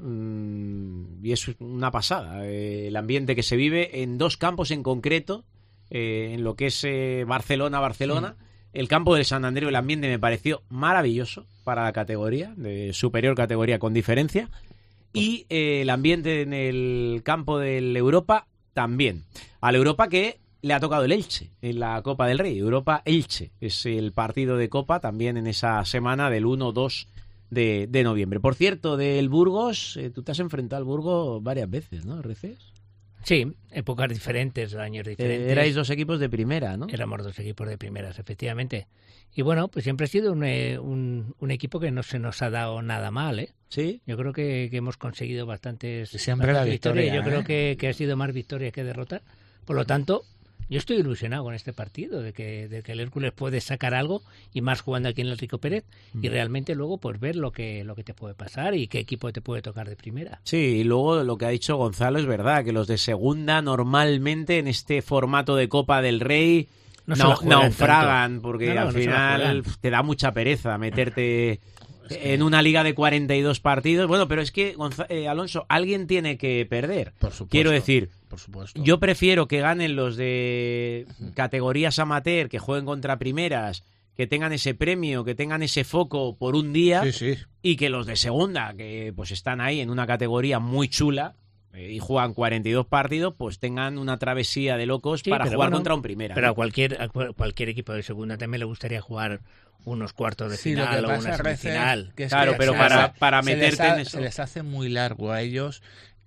y es una pasada. El ambiente que se vive en dos campos en concreto, en lo que es Barcelona. El campo del Sant Andreu, el ambiente me pareció maravilloso para la categoría, de superior categoría con diferencia. Y el ambiente en el campo del Europa también. Al Europa que le ha tocado el Elche en la Copa del Rey. Europa-Elche es el partido de Copa también en esa semana del 1-2 de noviembre. Por cierto, del Burgos, tú te has enfrentado al Burgos varias veces, ¿no, Reces? Sí, épocas diferentes, años diferentes. Erais dos equipos de primera, ¿no? Éramos dos equipos de primeras, efectivamente. Y bueno, pues siempre ha sido un equipo que no se nos ha dado nada mal, ¿eh? Sí. Yo creo que hemos conseguido bastantes Siempre la victoria, Yo creo ¿eh? que ha sido más victorias que derrotas. Por lo tanto, yo estoy ilusionado con este partido, de que el Hércules puede sacar algo, y más jugando aquí en el Rico Pérez, y realmente luego pues ver lo que te puede pasar y qué equipo te puede tocar de primera. Sí, y luego lo que ha dicho Gonzalo es verdad, que los de segunda normalmente en este formato de Copa del Rey No se la juegan naufragan, tanto. porque No, al no se la final juegan. te da mucha pereza meterte en una liga de 42 partidos. Bueno, pero es que, Alonso, alguien tiene que perder. Por supuesto. Quiero decir, Por supuesto. yo prefiero que ganen los de categorías amateur, que jueguen contra primeras, que tengan ese premio, que tengan ese foco por un día, Sí, sí. y que los de segunda, que pues están ahí en una categoría muy chula y juegan 42 partidos, pues tengan una travesía de locos Sí, para pero jugar bueno, contra un primera. Pero ¿no? a cualquier equipo de segunda también le gustaría jugar unos cuartos de Sí, lo final que o pasa, una Reces, semifinal. que es Claro, que pero se para les meterte en eso. se les hace muy largo a ellos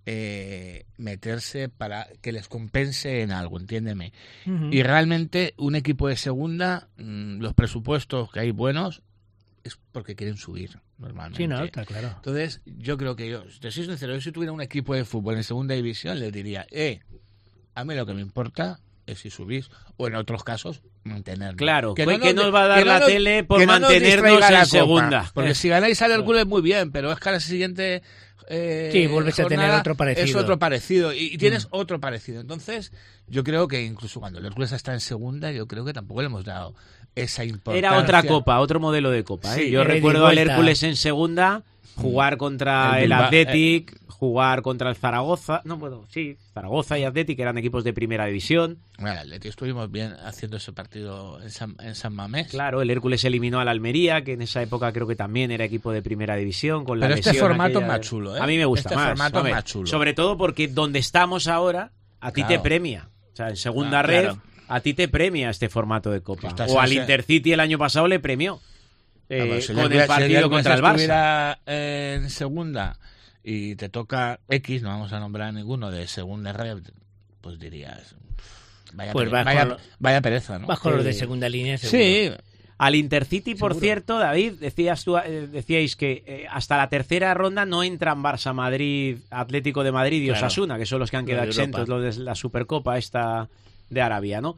meterse para que les compense en algo, entiéndeme. Ujú. Y realmente un equipo de segunda, los presupuestos que hay buenos es porque quieren subir normalmente. Sí, no, está claro. Entonces, yo creo que te soy sincero, yo si tuviera un equipo de fútbol en segunda división, les diría, a mí lo que me importa es si subís, o en otros casos, mantenernos. Claro, que ¿qué nos va a dar que la nos- tele por que no nos mantenernos distraiga la en Copa? segunda? Porque si ganáis al Hércules muy bien, pero es que a la siguiente Sí, vuelves a tener jornada otro parecido. Es otro parecido, y tienes otro parecido. Entonces, yo creo que incluso cuando el Hércules está en segunda, yo creo que tampoco le hemos dado esa importancia. Era otra copa, otro modelo de copa. ¿eh? Sí, Yo era ida y recuerdo al vuelta. Hércules en segunda jugar contra El el Bilbao, Athletic, jugar contra el Zaragoza. No, bueno, sí, Zaragoza y Athletic eran equipos de primera división. Bueno, el Atleti estuvimos bien haciendo ese partido en San Mamés. Claro, el Hércules eliminó al Almería, que en esa época creo que también era equipo de primera división. Con la Pero este lesión formato aquella es más de- chulo, ¿eh? A mí me gusta Este más. formato es hombre. más chulo. Sobre todo porque donde estamos ahora, a ti te Claro. premia. O sea, en segunda Claro, red, claro. a ti te premia este formato de copa. Estás O al en ese- Intercity el año pasado le premió. Si Con Hércules- el partido si contra el Barça. estuviera en segunda y te toca X, no vamos a nombrar a ninguno de segunda red, pues dirías, vaya, Pues vas vaya, con vaya pereza, ¿no? Bajo los de segunda línea, seguro. Sí, Al Intercity, por Seguro. cierto, David, decíais que hasta la tercera ronda no entran Barça, Madrid, Atlético de Madrid y Claro. Osasuna, que son los que han Los quedado de Europa. exentos, los de la Supercopa esta de Arabia, ¿no?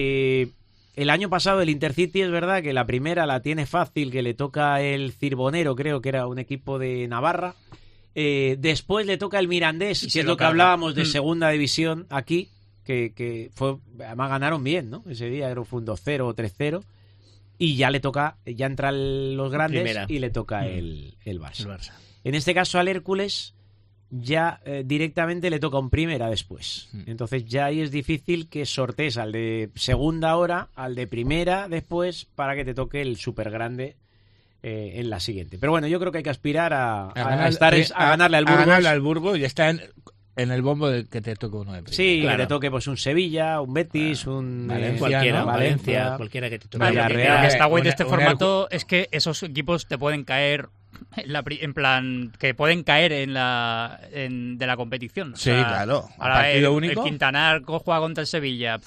El año pasado el Intercity es verdad que la primera la tiene fácil, que le toca el Cirbonero, creo que era un equipo de Navarra. Después le toca el Mirandés, Y que se es lo lo que carga. hablábamos de segunda división aquí, que fue, además ganaron bien, ¿no? Ese día creo que fue un 2-0 o 3-0. Y ya le toca, ya entran los grandes Primera. y le toca el Barça. El Barça. En este caso al Hércules ya directamente le toca un primera después. Entonces ya ahí es difícil que sortees al de segunda ahora, al de primera después, para que te toque el súper grande en la siguiente. Pero bueno, yo creo que hay que aspirar a ganarle al Burgos. A ganarle al Burgos y está en el bombo de que te toque uno de primera. Sí, Claro. que te toque pues un Sevilla, un Betis, un Valencia, Cualquiera, ¿no? Valencia, cualquiera que te toque. Vale, Villarreal. lo que está guay de Un- este un formato es que esos equipos te pueden caer en plan que pueden caer de la competición. O Sí, sea, claro. Ahora Partido el único. Quintanar juega contra el Sevilla.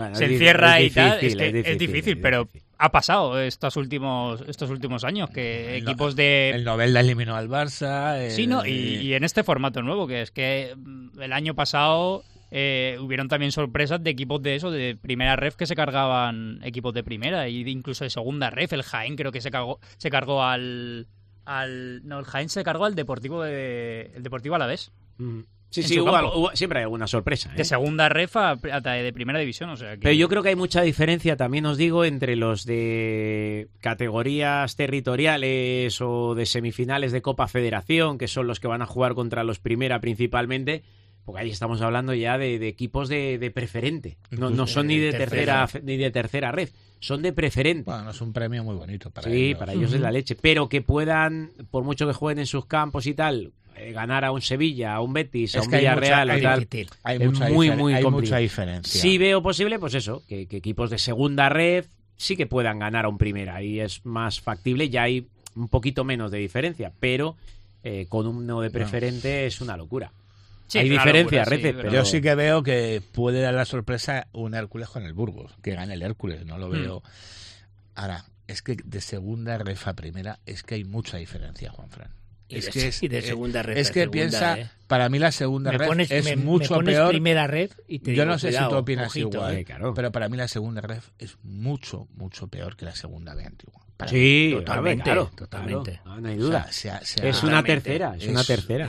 Bueno, se es encierra difícil, y tal. es difícil, Pero ha pasado estos últimos años que equipos de... El Novelda eliminó al Barça. Sí, ¿no? Y en este formato nuevo, que es que el año pasado hubieron también sorpresas de equipos de eso, de primera ref, que se cargaban equipos de primera, y incluso de segunda ref. El Jaén creo que se cargó al... No, el Jaén se cargó al Deportivo Alavés. Sí, siempre hay alguna sorpresa. De segunda ref a de primera división, o sea que... Pero yo creo que hay mucha diferencia, también os digo, entre los de categorías territoriales o de semifinales de Copa Federación, que son los que van a jugar contra los primera principalmente, porque ahí estamos hablando ya de equipos de preferente. No son ni de tercera ref, son de preferente. Bueno, es un premio muy bonito para ellos. Sí, para ellos es la leche. Pero que puedan, por mucho que jueguen en sus campos y tal, ganar a un Sevilla, a un Betis, a un Villarreal o tal, hay es muy complicado. mucha diferencia. Sí veo posible, pues eso, que equipos de segunda ref sí que puedan ganar a un primera y es más factible, ya hay un poquito menos de diferencia, pero con uno de preferente es una locura. Sí, hay diferencias, pero... Yo sí que veo que puede dar la sorpresa un Hércules con el Burgos, que gane el Hércules, no lo veo. Ahora, es que de segunda ref a primera es que hay mucha diferencia, Juanfran. Y de segunda ref. Es que piensa, para mí la segunda ref es mucho me pones peor. Primera ref y te Yo digo, no sé cuidado, si tú opinas ojito, igual, claro. pero para mí la segunda ref es mucho peor que la segunda B antigua. Sí, totalmente, claro, totalmente. Claro. No hay duda. O sea, es una tercera, es una tercera.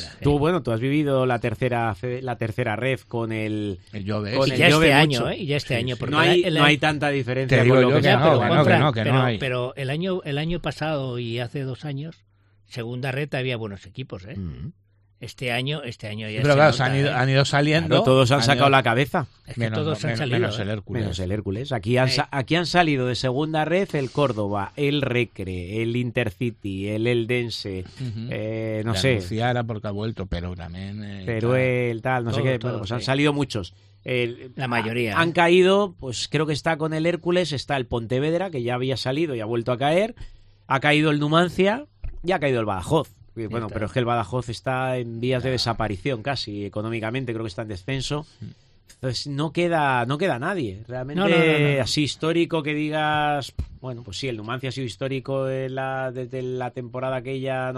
Tú has vivido la tercera ref con el Jove. Y ya este año, y ya este año. Porque no hay tanta diferencia. Te digo yo que no hay. Pero el año pasado y hace 2 años, segunda ref había buenos equipos, ¿eh? Este año ya pero claro, han ido saliendo. Claro, todos han sacado la cabeza. Es que todos han salido. Menos el Hércules. Aquí han salido de segunda ref el Córdoba, el Recre, el Intercity, el Eldense, no sé. Anunciara porque ha vuelto, pero también... pero el tal, no sé qué. Bueno, pues han salido muchos. La mayoría. Han caído, pues creo que está con el Hércules, está el Pontevedra, que ya había salido y ha vuelto a caer. Ha caído el Numancia y ha caído el Badajoz. Bueno, pero es que el Badajoz está en vías de desaparición casi, económicamente creo que está en descenso. Entonces no queda nadie. Realmente no. Así histórico que digas... Bueno, pues sí, el Numancia ha sido histórico desde la temporada aquella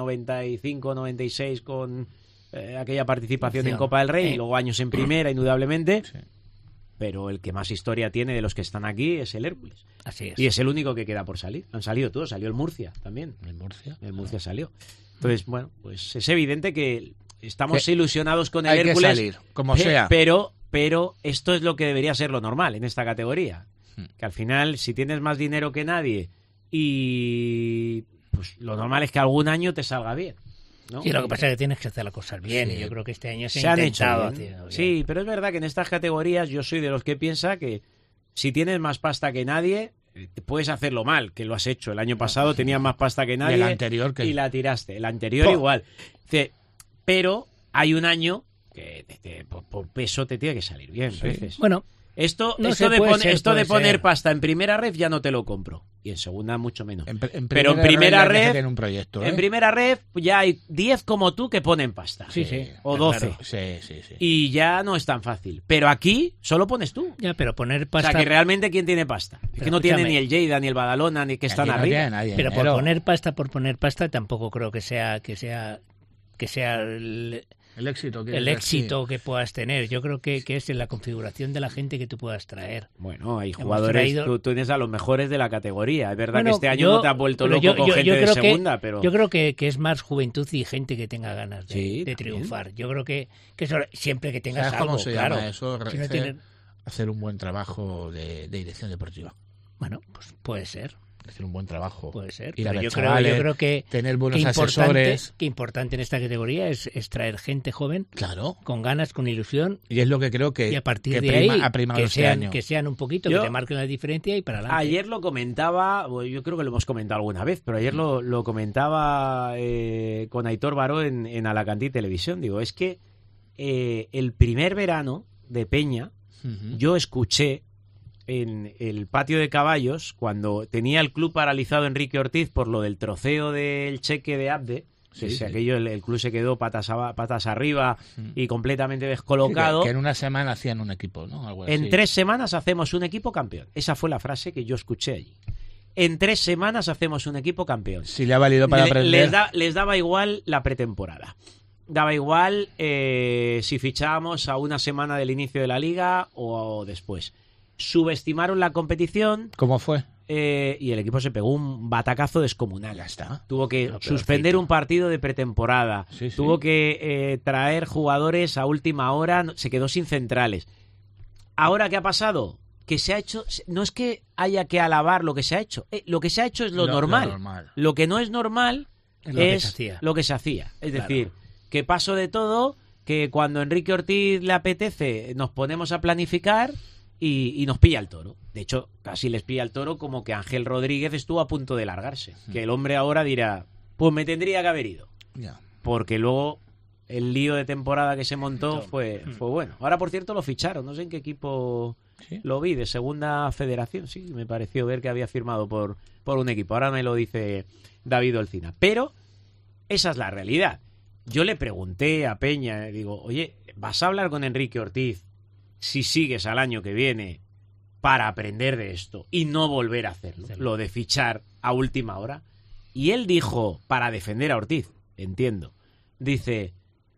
95-96 con aquella participación en Copa del Rey y luego años en primera, indudablemente. Sí. Pero el que más historia tiene de los que están aquí es el Hércules. Así es. Y es el único que queda por salir. Han salido todos, salió el Murcia también. El Murcia salió. Entonces, bueno, pues es evidente que estamos ilusionados con el Hércules. Hay que salir, como sea. Pero esto es lo que debería ser lo normal en esta categoría. Que al final, si tienes más dinero que nadie y pues lo normal es que algún año te salga bien, ¿no? Sí, lo que pasa es que tienes que hacer las cosas bien, y yo creo que este año se han intentado hecho bien. Sí, pero es verdad que en estas categorías yo soy de los que piensa que si tienes más pasta que nadie... puedes hacerlo mal, que lo has hecho. El año pasado tenías más pasta que nadie. Y el anterior y la tiraste. El anterior igual. Pero hay un año que por peso te tiene que salir bien. Sí. Bueno, esto de poner pasta en primera ref ya no te lo compro. Y en segunda mucho menos. Pero en primera ref, un proyecto, en primera ref ya hay 10 como tú que ponen pasta. Sí. O 12. Claro. Sí. Y ya no es tan fácil. Pero aquí solo pones tú. Ya, pero poner pasta... O sea, que realmente ¿quién tiene pasta? Es que no tiene ni el Lleida, ni el Badalona, ni que están arriba. Nadie, pero por poner pasta tampoco creo que sea el éxito que puedas tener. Yo creo que es en la configuración de la gente que tú puedas traer. Bueno, hay jugadores, tú tienes a los mejores de la categoría. Es verdad que este año no te has vuelto loco con gente de segunda, pero... Yo creo que es más juventud y gente que tenga ganas de triunfar. Yo creo que eso, siempre que tengas algo, ¿cómo se llama eso? Si no tienes... Hacer un buen trabajo de dirección deportiva. Bueno, pues puede ser. Hacer un buen trabajo. Puede ser. Ir a ver yo chavales, creo que tener buenos asesores. Que importante en esta categoría es traer gente joven, claro, con ganas, con ilusión. Y es lo que creo que, y a partir que de ahí, que sean un poquito, que te marquen la diferencia y para adelante. Ayer lo comentaba, yo creo que lo hemos comentado alguna vez, pero ayer lo comentaba con Aitor Baró en Alacantí Televisión. Digo, es que el primer verano de Peña, yo escuché en el patio de caballos, cuando tenía el club paralizado Enrique Ortiz por lo del troceo del cheque de Abde, Sí. Aquello, el club se quedó patas arriba y completamente descolocado. Sí, que en una semana hacían un equipo, ¿no? Algo así. En 3 semanas hacemos un equipo campeón. Esa fue la frase que yo escuché allí. En 3 semanas hacemos un equipo campeón. Si le ha valido para aprender. Les daba igual la pretemporada. Daba igual si fichábamos a una semana del inicio de la liga o después. Subestimaron la competición. ¿Cómo fue? Y el equipo se pegó un batacazo descomunal. Ya está. Tuvo que suspender un partido de pretemporada. Sí. Tuvo que traer jugadores a última hora. Se quedó sin centrales. ¿Ahora qué ha pasado? Que se ha hecho... No es que haya que alabar lo que se ha hecho. Lo que se ha hecho es lo normal. Lo que no es normal es lo que se hacía. Es decir, que paso de todo, que cuando Enrique Ortiz le apetece nos ponemos a planificar y nos pilla el toro. De hecho, casi les pilla el toro como que Ángel Rodríguez estuvo a punto de largarse. Que el hombre ahora dirá, pues me tendría que haber ido. Ya. Porque luego el lío de temporada que se montó fue bueno. Ahora, por cierto, lo ficharon. No sé en qué equipo lo vi, de segunda federación. Sí, me pareció ver que había firmado por un equipo. Ahora me lo dice David Olcina. Pero esa es la realidad. Yo le pregunté a Peña, digo, oye, ¿vas a hablar con Enrique Ortiz si sigues al año que viene para aprender de esto y no volver a hacerlo? Lo de fichar a última hora. Y él dijo, para defender a Ortiz, entiendo, dice,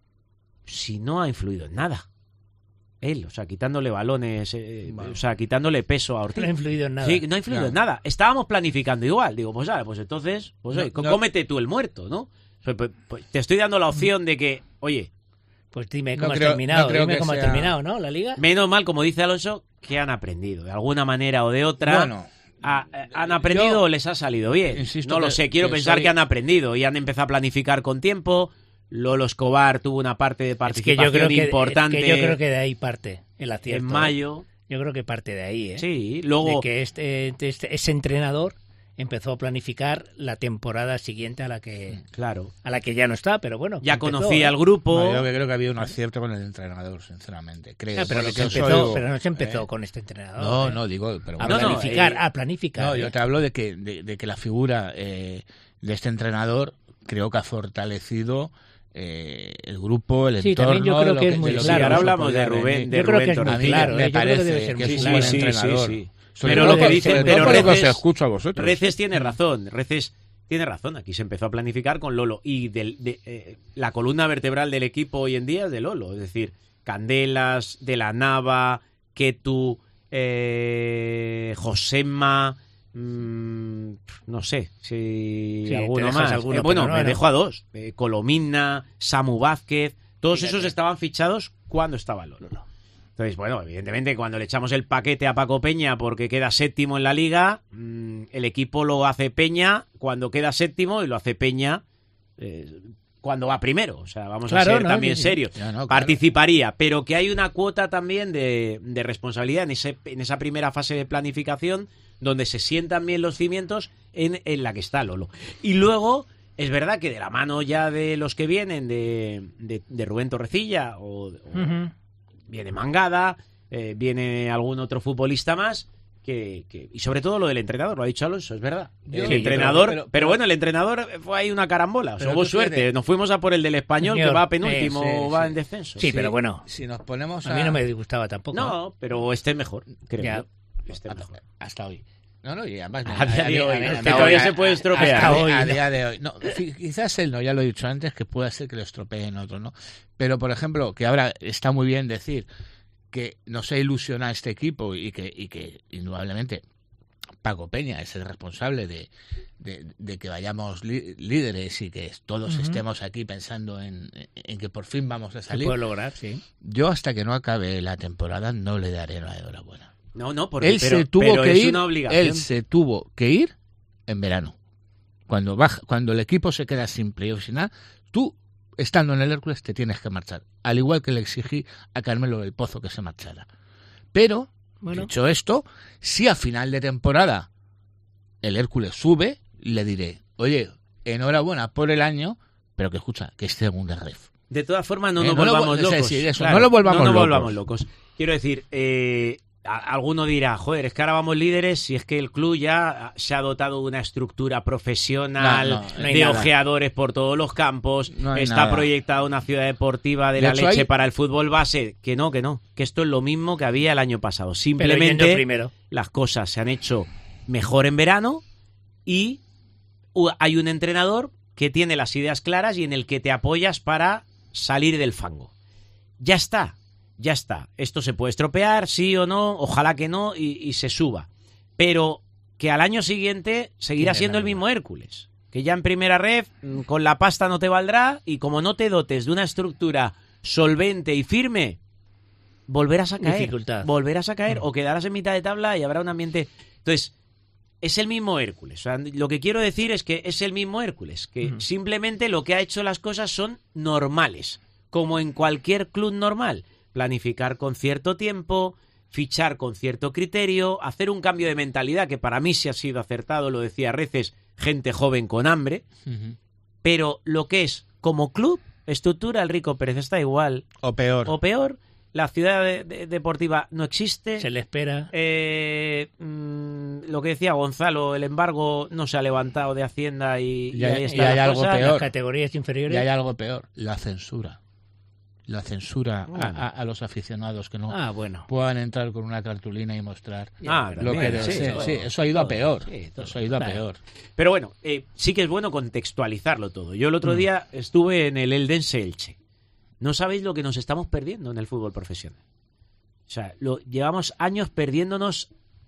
si no ha influido en nada. Él, o sea, quitándole balones, o sea, quitándole peso a Ortiz. No ha influido en nada. Sí, no ha influido en nada. Estábamos planificando igual. Digo, pues vale, pues entonces, cómete tú el muerto, ¿no? Pues te estoy dando la opción de que, oye... Pues dime cómo has terminado, ha terminado, ¿no? La liga. Menos mal, como dice Alonso, que han aprendido. De alguna manera o de otra, bueno, han aprendido o les ha salido bien. No lo sé, quiero pensar que han aprendido y han empezado a planificar con tiempo. Lolo Escobar tuvo una parte de participación importante. Es que yo creo que de ahí parte el acierto. En mayo. Yo creo que parte de ahí, ¿eh? Sí, luego... De que ese entrenador empezó a planificar la temporada siguiente a la que ya no está, pero bueno. Ya conocía al grupo. No, yo creo que había un acierto con el entrenador, sinceramente. Creo. Pero no se empezó con este entrenador. No, digo... Pero a planificar. No, yo te hablo de que la figura de este entrenador creo que ha fortalecido... el grupo, el entorno. También yo creo que es muy claro. Ahora hablamos de Rubén. Yo creo que es muy claro. Me parece que es un buen entrenador. Sí. Pero lo que dice, pero Reces, os escucho a vosotros. Reces tiene razón. Aquí se empezó a planificar con Lolo y la columna vertebral del equipo hoy en día es de Lolo. Es decir, Candelas, De la Nava, Ketu, Josema, no sé si alguno más. Bueno, me dejo a 2. Colomina, Samu Vázquez, todos esos estaban fichados cuando estaba Lolo. Entonces, bueno, evidentemente cuando le echamos el paquete a Paco Peña porque queda séptimo en la liga, el equipo lo hace Peña cuando queda séptimo y lo hace Peña cuando va primero. O sea, vamos a ser también serios. Participaría, pero que hay una cuota también de responsabilidad en esa primera fase de planificación donde se sientan bien los cimientos en la que está Lolo. Y luego... Es verdad que de la mano ya de los que vienen, de Rubén Torrecilla viene Mangada, viene algún otro futbolista más, y sobre todo lo del entrenador, lo ha dicho Alonso, es verdad. El entrenador, pero bueno, el entrenador fue ahí una carambola, hubo suerte, nos fuimos a por el del Español, que va penúltimo, va en descenso. Sí, pero bueno, si nos ponemos a mí no me disgustaba tampoco. No, pero este es mejor, creo. Mejor. Hasta hoy. No, y además... A día de hoy, que todavía se puede estropear. A día de hoy. No, quizás él no, ya lo he dicho antes, que puede ser que lo estropeen otros, ¿no? Pero, por ejemplo, que ahora está muy bien decir que nos ha ilusionado este equipo y que indudablemente Paco Peña es el responsable de que vayamos líderes y que todos estemos aquí pensando en que por fin vamos a salir. Se puede lograr, sí. Yo hasta que no acabe la temporada no le daré la enhorabuena. No, porque él se tuvo que ir en verano. Cuando el equipo se queda sin playoff sin nada, tú, estando en el Hércules, te tienes que marchar. Al igual que le exigí a Carmelo del Pozo que se marchara. Pero, dicho esto, si a final de temporada el Hércules sube, le diré, oye, enhorabuena por el año, pero que escucha, que es segunda ref. De todas formas, no nos volvamos locos. No lo volvamos locos. Quiero decir, alguno dirá, joder, es que ahora vamos líderes si es que el club ya se ha dotado de una estructura profesional, no hay de nada. ojeadores por todos los campos, No hay está nada. proyectada una ciudad deportiva de De la hecho, leche hay- para el fútbol base. Que no, que esto es lo mismo que había el año pasado. Pero yendo Simplemente primero. las cosas se han hecho mejor en verano y hay un entrenador que tiene las ideas claras y en el que te apoyas para salir del fango. Ya está. Esto se puede estropear, sí o no, ojalá que no, y se suba. Pero que al año siguiente seguirá Tiene siendo el la mismo Hércules. Que ya en primera ref, con la pasta no te valdrá, y como no te dotes de una estructura solvente y firme, volverás a caer. Dificultad. Volverás a caer o quedarás en mitad de tabla y habrá un ambiente... Entonces, es el mismo Hércules. O sea, lo que quiero decir es que es el mismo Hércules, que simplemente lo que ha hecho las cosas son normales, como en cualquier club normal. Planificar con cierto tiempo, fichar con cierto criterio, hacer un cambio de mentalidad, que para mí sí ha sido acertado, lo decía Reces, gente joven con hambre, pero lo que es como club, estructura, el Rico Pérez está igual O peor. o peor, la ciudad deportiva no existe. Se le espera. Lo que decía Gonzalo, el embargo no se ha levantado de Hacienda y Y hay- ahí y está hay la algo cosa. peor. Las categorías inferiores. Y hay algo peor, la censura. La censura Bueno. a los aficionados que no Bueno. puedan entrar con una cartulina y mostrar Ah, lo que también, deseen. todo, Sí, eso ha ido a peor. sí, todo. Eso ha ido a Claro. peor. Pero bueno, sí que es bueno contextualizarlo todo. Yo el otro día estuve en el Eldense Elche. No sabéis lo que nos estamos perdiendo en el fútbol profesional. O sea, llevamos años perdiéndonos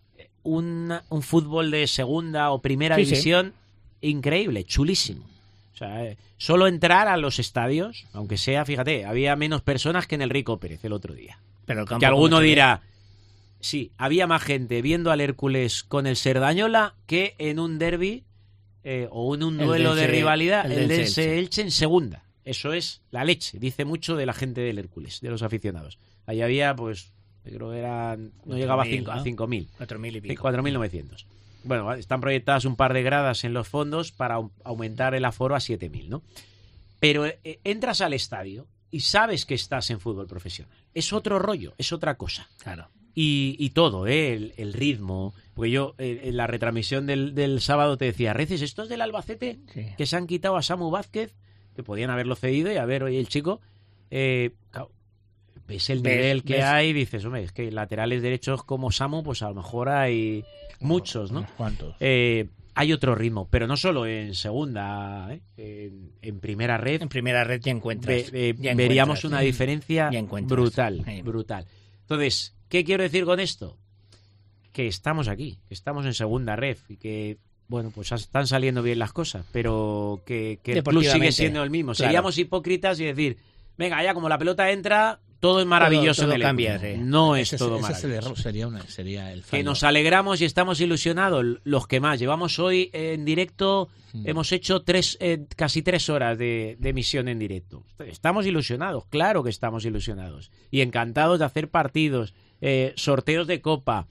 un fútbol de segunda o primera Sí, sí. división increíble, chulísimo. O sea, solo entrar a los estadios, aunque sea, fíjate, había menos personas que en el Rico Pérez el otro día. Pero el campo Que alguno como se ve. dirá, sí, había más gente viendo al Hércules con el Cerdañola que en un derbi o en un El duelo de Dense- rivalidad, el el Dense Dense Elche en segunda. Eso es la leche, dice mucho de la gente del Hércules, de los aficionados. Ahí había, pues, yo creo que eran, no llegaba a 5.000. 4.000 y pico. 4.900. Bueno, están proyectadas un par de gradas en los fondos para aumentar el aforo a 7.000, ¿no? Pero entras al estadio y sabes que estás en fútbol profesional. Es otro rollo, es otra cosa. Claro. Y todo, el ritmo. Porque yo en la retransmisión del sábado te decía, Reces, estos del Albacete Sí. que se han quitado a Samu Vázquez, que podían haberlo cedido y a ver, oye, el chico, claro, ves el nivel que ves. hay y dices, hombre, es que laterales derechos como Samu, pues a lo mejor hay muchos, ¿no? Unos cuantos. Hay otro ritmo, pero no solo en segunda, en primera red. En primera red ya encuentras. Ya Veríamos encuentras, una ¿eh? diferencia Ya encuentras. brutal, Sí. brutal. Entonces, ¿qué quiero decir con esto? Que estamos aquí, que estamos en segunda red y que, bueno, pues están saliendo bien las cosas, pero que el club sigue Deportivamente, siendo el mismo. claro. Seríamos hipócritas y decir, venga, ya como la pelota entra, todo es maravilloso todo en el cambia, Hércules. sí. No es Ese todo es el maravilloso. error, sería el Que fallo. nos alegramos y estamos ilusionados, los que más. Llevamos hoy en directo, hemos hecho casi 3 horas de emisión en directo. Estamos ilusionados, claro que estamos ilusionados. Y encantados de hacer partidos, sorteos de copa,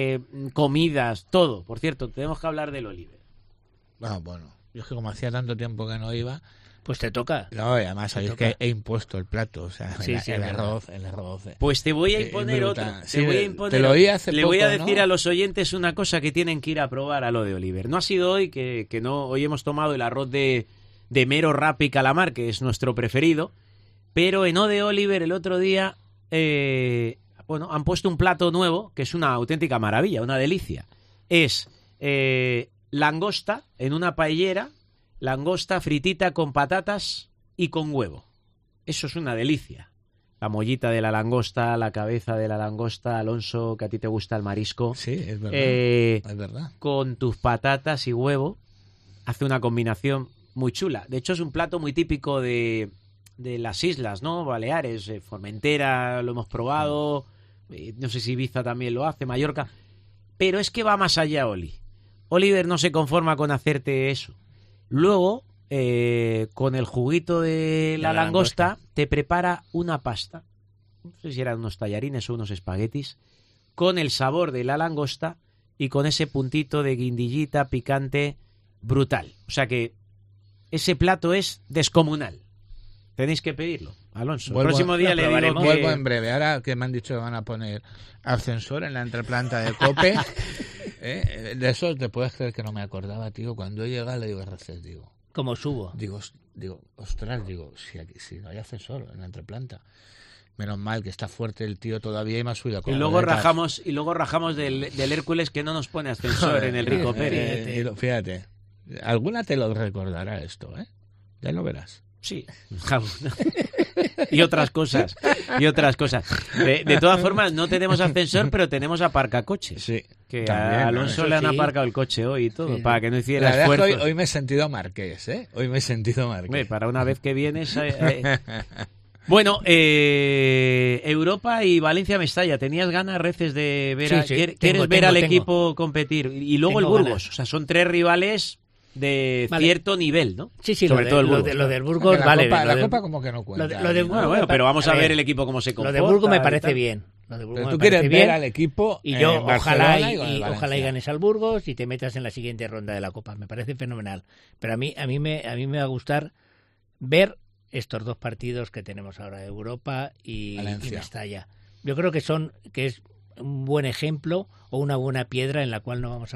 comidas, todo. Por cierto, tenemos que hablar del Oliver. Ah, bueno, yo es que como hacía tanto tiempo que no iba, Pues te toca. no, y además sabéis toca. que he impuesto el plato, o sea, Sí, sí, el es arroz. Pues te voy a Es imponer otro. brutal. Te Sí, voy a imponer te lo oí hace Le voy a poco, decir ¿no? a los oyentes una cosa que tienen que ir a probar a lo de Oliver. No ha sido hoy que no. Hoy hemos tomado el arroz de mero, rap y calamar, que es nuestro preferido. Pero en O de Oliver el otro día, han puesto un plato nuevo que es una auténtica maravilla, una delicia. Es langosta en una paellera, langosta fritita con patatas y con huevo. Eso es una delicia. La mollita de la langosta, la cabeza de la langosta, Alonso, que a ti te gusta el marisco. Sí, es verdad. Es verdad. Con tus patatas y huevo, hace una combinación muy chula. De hecho, es un plato muy típico de las islas, ¿no? Baleares, Formentera, lo hemos probado. No sé si Ibiza también lo hace, Mallorca. Pero es que va más allá, Oli. Oliver no se conforma con hacerte eso. Luego, con el juguito de la langosta, te prepara una pasta. No sé si eran unos tallarines o unos espaguetis. Con el sabor de la langosta y con ese puntito de guindillita picante brutal. O sea que ese plato es descomunal. Tenéis que pedirlo, Alonso. Vuelvo- el próximo día le digo que... Vuelvo en breve. Ahora que me han dicho que van a poner ascensor en la entreplanta de COPE, de eso te puedes creer que no me acordaba, tío. Cuando llega le digo a Reces, Como subo. digo, ostras, si no hay ascensor en la entreplanta. Menos mal que está fuerte el tío todavía y me ha subido a Y luego rajamos del Hércules que no nos pone ascensor en el Rico Pérez. Fíjate, alguna te lo recordará esto, ¿eh? Ya lo verás. Sí, y otras cosas. De todas formas, no tenemos ascensor, pero tenemos aparcacoches. Sí, Que también, a Alonso ¿no? le han Sí. aparcado el coche hoy y todo, Sí. para que no La hiciera verdad es que esfuerzos. hoy me he sentido marqués, ¿eh? Hoy me he sentido marqués. Hombre, para una vez que vienes... Bueno, Europa y Valencia-Mestalla. ¿Tenías ganas, Reces, de ver, Sí, ¿quieres tengo, ver al tengo. equipo competir? Y luego Tengo el Burgos. ganas. O sea, son 3 rivales de Vale. cierto nivel, ¿no? Sí, Sobre todo el Burgos. Lo del Burgos, la vale. Copa, lo la del- Copa como que no cuenta. lo de- Bueno, pero vamos a A ver ver, el equipo cómo se Lo comporta. de Burgos me y parece tal. bien. Lo de Burgos Pero me tú quieres parece ver bien. al equipo Y en yo, ojalá Barcelona y con el ojalá y Valencia. ganes al Burgos y te metas en la siguiente ronda de la Copa. Me parece fenomenal. Pero a mí me va a gustar ver estos 2 partidos que tenemos ahora de Europa y Valencia. Mestalla. Yo creo que es un buen ejemplo o una buena piedra en la cual nos vamos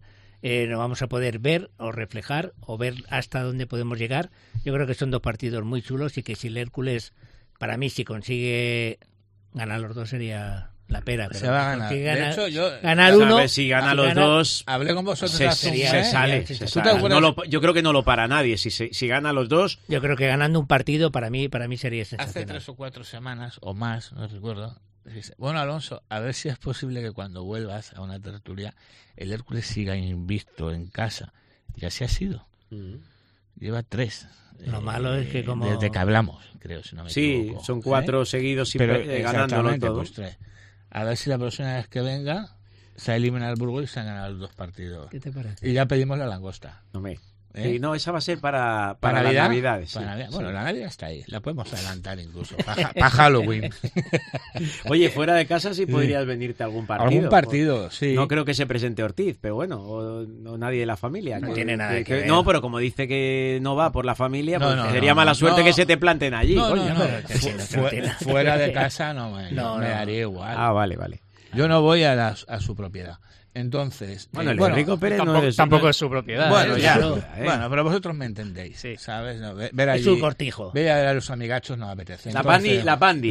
a poder ver o reflejar o ver hasta dónde podemos llegar. Yo creo que son 2 partidos muy chulos y que si el Hércules, para mí, si consigue ganar los 2 sería la pera. Pero Se va a ganar. consigue De ganar- hecho, yo ganar O sea, uno. a ver, si gana si los gana- 2... hablé con vosotros Se, hace un sería- mes. se sale, ¿Tú se te sale. acuerdas? Yo creo que no lo para nadie. Si gana los 2, Yo creo que ganando un partido para mí sería Hace sensacional. 3 o 4 semanas o más, no recuerdo. Dice, bueno, Alonso, a ver si es posible que cuando vuelvas a una tertulia el Hércules siga invicto en casa. Y así ha sido. Lleva 3. Lo malo es que como- Desde que hablamos, creo, si no me sí, equivoco. son 4 seguidos y Pero ganándolo exactamente, todo. pues 3. A ver si la próxima vez que venga se elimina el Burgos y se han ganado los 2 partidos. ¿Qué te parece? Y ya pedimos la langosta. Hombre. ¿Eh? Sí, no, esa va a ser para ¿Para las Navidad? Navidades. sí. Para Navidad. Bueno, Sí. la Navidad está ahí. La podemos adelantar incluso. Para Halloween. Oye, fuera de casa sí podrías venirte a algún partido. Algún partido, sí. No creo que se presente Ortiz, pero bueno, o nadie de la familia. No tiene nada que ver. No, pero como dice que no va por la familia, No, pues no, sería no, mala suerte no. que se te planten allí. No, coño. no, no. no tiene nada que Fuera de ver. casa no me daría igual. Ah, vale. Yo no voy a su propiedad. Entonces, Bueno, el Enrico Pérez Tampoco es su propiedad. bueno, ya, claro, bueno, pero vosotros me entendéis, Sí. ¿sabes? No, ver Es allí, un cortijo. ver a los amigachos no me apetece. La Entonces, pandi,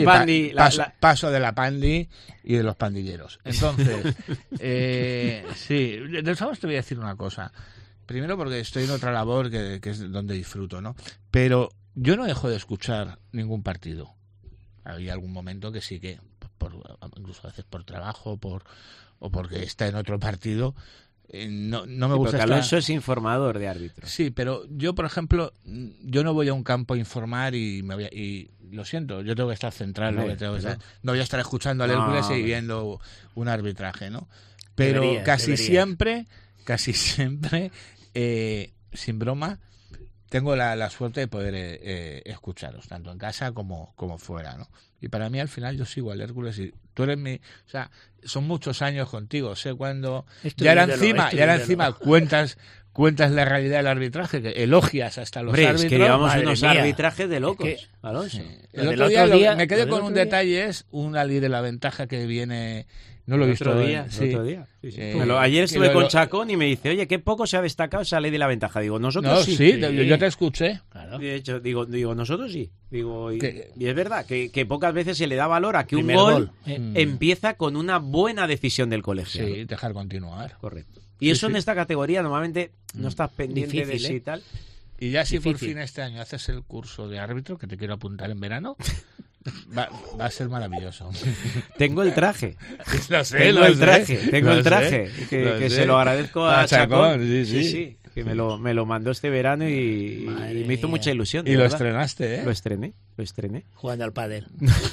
paso de la pandi y de los pandilleros. Entonces, sí, de todos te voy a decir una cosa. Primero porque estoy en otra labor que es donde disfruto, ¿no? Pero yo no dejo de escuchar ningún partido. Había algún momento que sí que, incluso a veces por trabajo, o porque está en otro partido, no me gusta Porque estar... Alonso es informador de árbitros. Sí, pero yo, por ejemplo, yo no voy a un campo a informar y lo siento, yo tengo que estar centrado en lo que tengo que estar. No voy a estar escuchando al Hércules y viendo un arbitraje, ¿no? Pero casi siempre, sin broma, tengo la suerte de poder escucharos, tanto en casa como fuera, ¿no? Y para mí, al final, yo sigo al Hércules y tú eres o sea, son muchos años contigo, sé cuándo... Y ahora encima cuentas la realidad del arbitraje, que elogias hasta los Hombre, árbitros. es que llevamos madre unos mía. arbitrajes de locos, Es que- Alonso. Sí. Lo El del otro otro día día- me quedé lo del con otro un día. detalle, es una ley de la ventaja que viene... No lo he visto Otro día. Sí. Sí, sí. Eh, Ayer que estuve lo- con Chacón y me dice, oye, qué poco se ha destacado esa ley de la ventaja. Digo, nosotros No, sí. sí, yo te escuché. Claro. De hecho, digo, nosotros sí. Digo, y Que- es verdad que pocas veces se le da valor a que un Primer gol gol. empieza con una buena decisión del colegiado. Sí, dejar continuar. Correcto. Y eso en esta categoría normalmente no estás pendiente de Difícil, sí ¿eh? y tal. Y ya si por Difícil. fin este año haces el curso de árbitro, que te quiero apuntar en verano, va a ser maravilloso. Tengo el traje. Lo sé, Tengo el traje. Tengo lo el traje. sé, Que lo se sé. lo agradezco a A Chacón, Chacón. sí. Que me lo mandó este verano y me hizo mía. mucha ilusión. de Y lo verdad. estrenaste, ¿eh? Lo estrené. Jugando al pádel.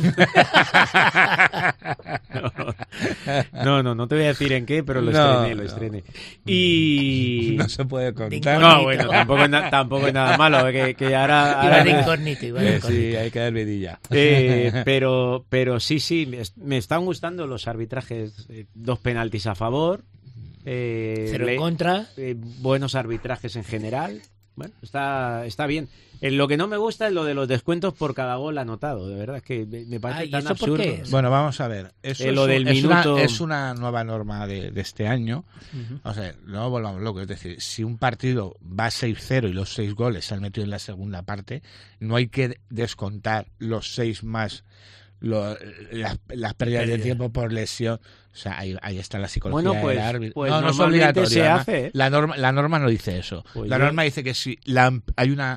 No te voy a decir en qué, pero lo estrené. Y... No se puede contar. No, bueno, tampoco es nada malo, que ahora... Iba de incógnito, iba de incógnito. Sí, hay que dar vidilla. Pero sí, me están gustando los arbitrajes. 2 penaltis a favor. 0 en contra. Buenos arbitrajes en general. Bueno, está bien. Lo que no me gusta es lo de los descuentos por cada gol anotado. De verdad, es que me parece tan absurdo. ¿Por qué? Bueno, vamos a ver. Eso lo del minuto... es una nueva norma de este año. O sea, no volvamos locos. Es decir, si un partido va 6-0 y los 6 goles se han metido en la segunda parte, no hay que descontar los 6 más las pérdidas de tiempo por lesión. O sea, ahí está la psicología del árbitro. Pues no es obligatorio. Se hace, ¿eh? La norma no dice eso. Pues la norma dice que si hay una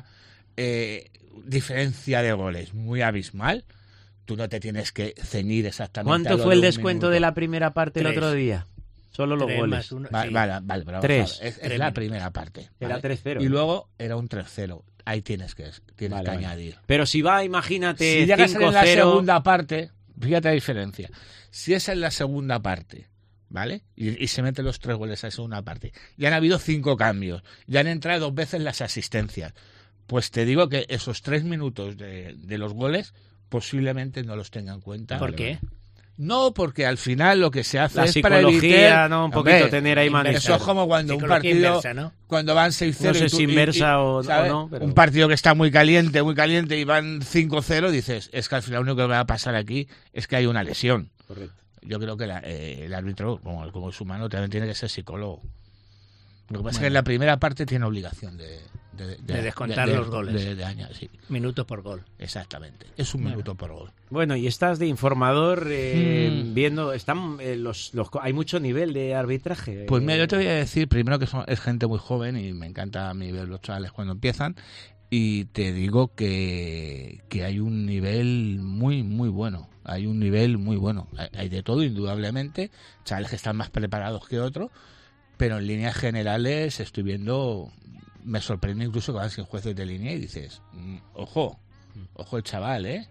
diferencia de goles muy abismal, tú no te tienes que ceñir exactamente. ¿Cuánto fue el descuento de la primera parte el otro día? Solo los goles. Vale, pero 3. Es la primera parte. Era 3-0. Y luego era un 3-0. Ahí tienes que añadir. Pero si va, imagínate, si llegas 5-0... en la segunda parte, fíjate la diferencia. Si es en la segunda parte, ¿vale? Y se meten los 3 goles a la segunda parte. Ya han habido 5 cambios. Ya han entrado 2 veces las asistencias. Pues te digo que esos 3 minutos de los goles posiblemente no los tengan en cuenta. ¿Por qué? No, porque al final lo que se hace es para evitar, ¿no? Un poquito tener ahí manejado. Eso es como cuando un partido, inversa, ¿no? cuando van 6-0... No sé si inversa o no. Pero... Un partido que está muy caliente y van 5-0, dices, es que al final lo único que va a pasar aquí es que hay una lesión. Correcto. Yo creo que el árbitro, como es humano, también tiene que ser psicólogo. Lo que pasa es que en la primera parte tiene obligación de descontar los goles. De años, sí. Minuto por gol. Exactamente. Es un minuto por gol. Bueno, y estás de informador viendo... hay mucho nivel de arbitraje. Pues mira, yo te voy a decir, primero que es gente muy joven y me encanta a mí ver los chavales cuando empiezan. Y te digo que hay un nivel muy, muy bueno. Hay un nivel muy bueno. Hay de todo, indudablemente. Chavales que están más preparados que otros. Pero en líneas generales estoy viendo, me sorprende incluso que van sin jueces de línea y dices, ojo el chaval,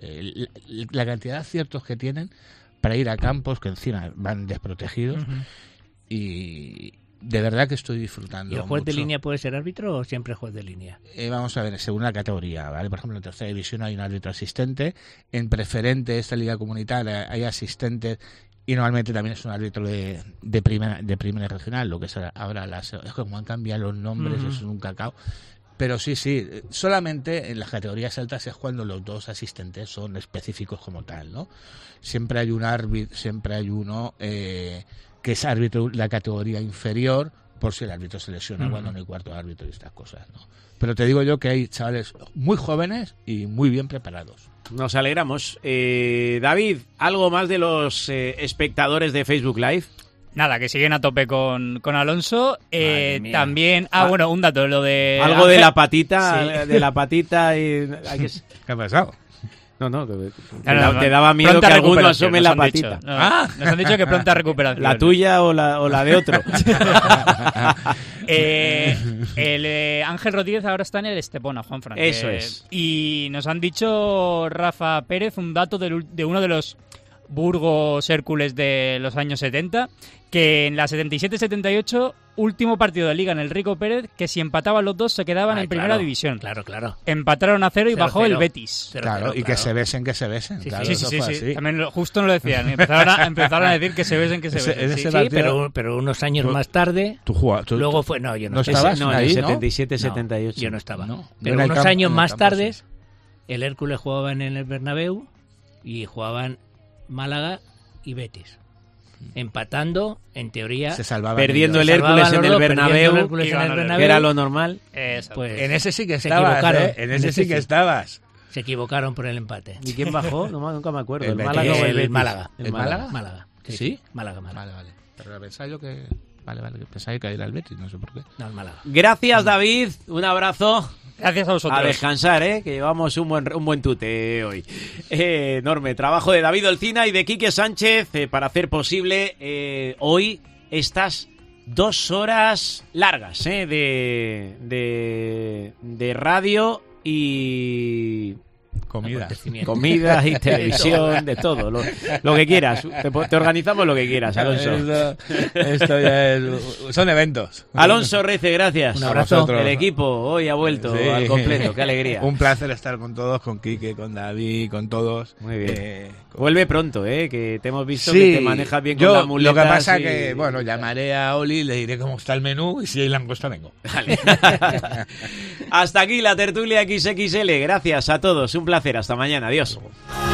la cantidad de aciertos que tienen para ir a campos que encima van desprotegidos y de verdad que estoy disfrutando. ¿Y el juez mucho. de línea puede ser árbitro o siempre juez de línea? Vamos a ver, según la categoría, ¿vale? Por ejemplo, en tercera división hay un árbitro asistente, en preferente, esta liga comunitaria, hay asistentes. Y normalmente también es un árbitro de primera regional, lo que es ahora es que como han cambiado los nombres, eso es un cacao. Pero sí, solamente en las categorías altas es cuando los 2 asistentes son específicos como tal, ¿no? Siempre hay un árbitro, que es árbitro de la categoría inferior, por si el árbitro se lesiona cuando no hay cuarto árbitro y estas cosas, ¿no? Pero te digo yo que hay chavales muy jóvenes y muy bien preparados. Nos alegramos. David, ¿algo más de los espectadores de Facebook Live? Nada, que siguen a tope con Alonso. También... bueno, un dato, lo de... Algo Ángel. de la patita, sí. De la patita y... ¿Qué ha pasado? No, te daba miedo que alguno asome la patita. Nos han dicho que pronta recuperación. ¿La tuya o la de otro? Ángel Rodríguez ahora está en el Estepona, Juanfran. Eso es. Y nos han dicho, Rafa Pérez, un dato de uno de los Burgos Hércules de los años 70, que en la 77-78, último partido de Liga en el Rico Pérez, que si empataban los dos se quedaban en primera división. Claro. Empataron a 0 y bajó el Betis. Claro, y que se besen. Sí, claro, sí. También justo nos lo decían. Empezaron a decir que se besen. Sí, pero unos años más tarde... Luego fue... No, yo no estabas ahí, en el 77-78. Yo no estaba. No. Pero unos años más tarde, el Hércules jugaba en el Bernabéu y jugaban Málaga y Betis. Empatando, en teoría, se salvaban perdiendo ellos. el Hércules en el Bernabéu, que era lo normal. Pues en ese sí que se estabas, equivocaron. en ese sí que estabas. Se equivocaron por el empate. ¿Y quién bajó? Nunca me acuerdo. ¿El Málaga o el Betis? Málaga. ¿El Málaga? Málaga. ¿Sí? Málaga. Vale. Pero pensaba yo que... Vale, pensaba que era el Betis, no sé por qué. No, el Málaga. Gracias, David. Un abrazo. Gracias a vosotros. A descansar, que llevamos un buen tute hoy. Enorme trabajo de David Olcina y de Quique Sánchez para hacer posible hoy estas 2 horas largas de radio y Comida y televisión, de todo. Lo que quieras. Te organizamos lo que quieras, Alonso. Esto ya son eventos. Alonso Rece, gracias. Un abrazo. El equipo hoy ha vuelto al completo. Qué alegría. Un placer estar con todos, con Quique, con David, con todos. Muy bien. Vuelve pronto, que te hemos visto que te manejas bien con la muleta. Lo que pasa que, llamaré a Oli, le diré cómo está el menú y si hay langosta vengo. Vale. Hasta aquí la tertulia XXL. Gracias a todos. Un placer. Hasta mañana. Adiós.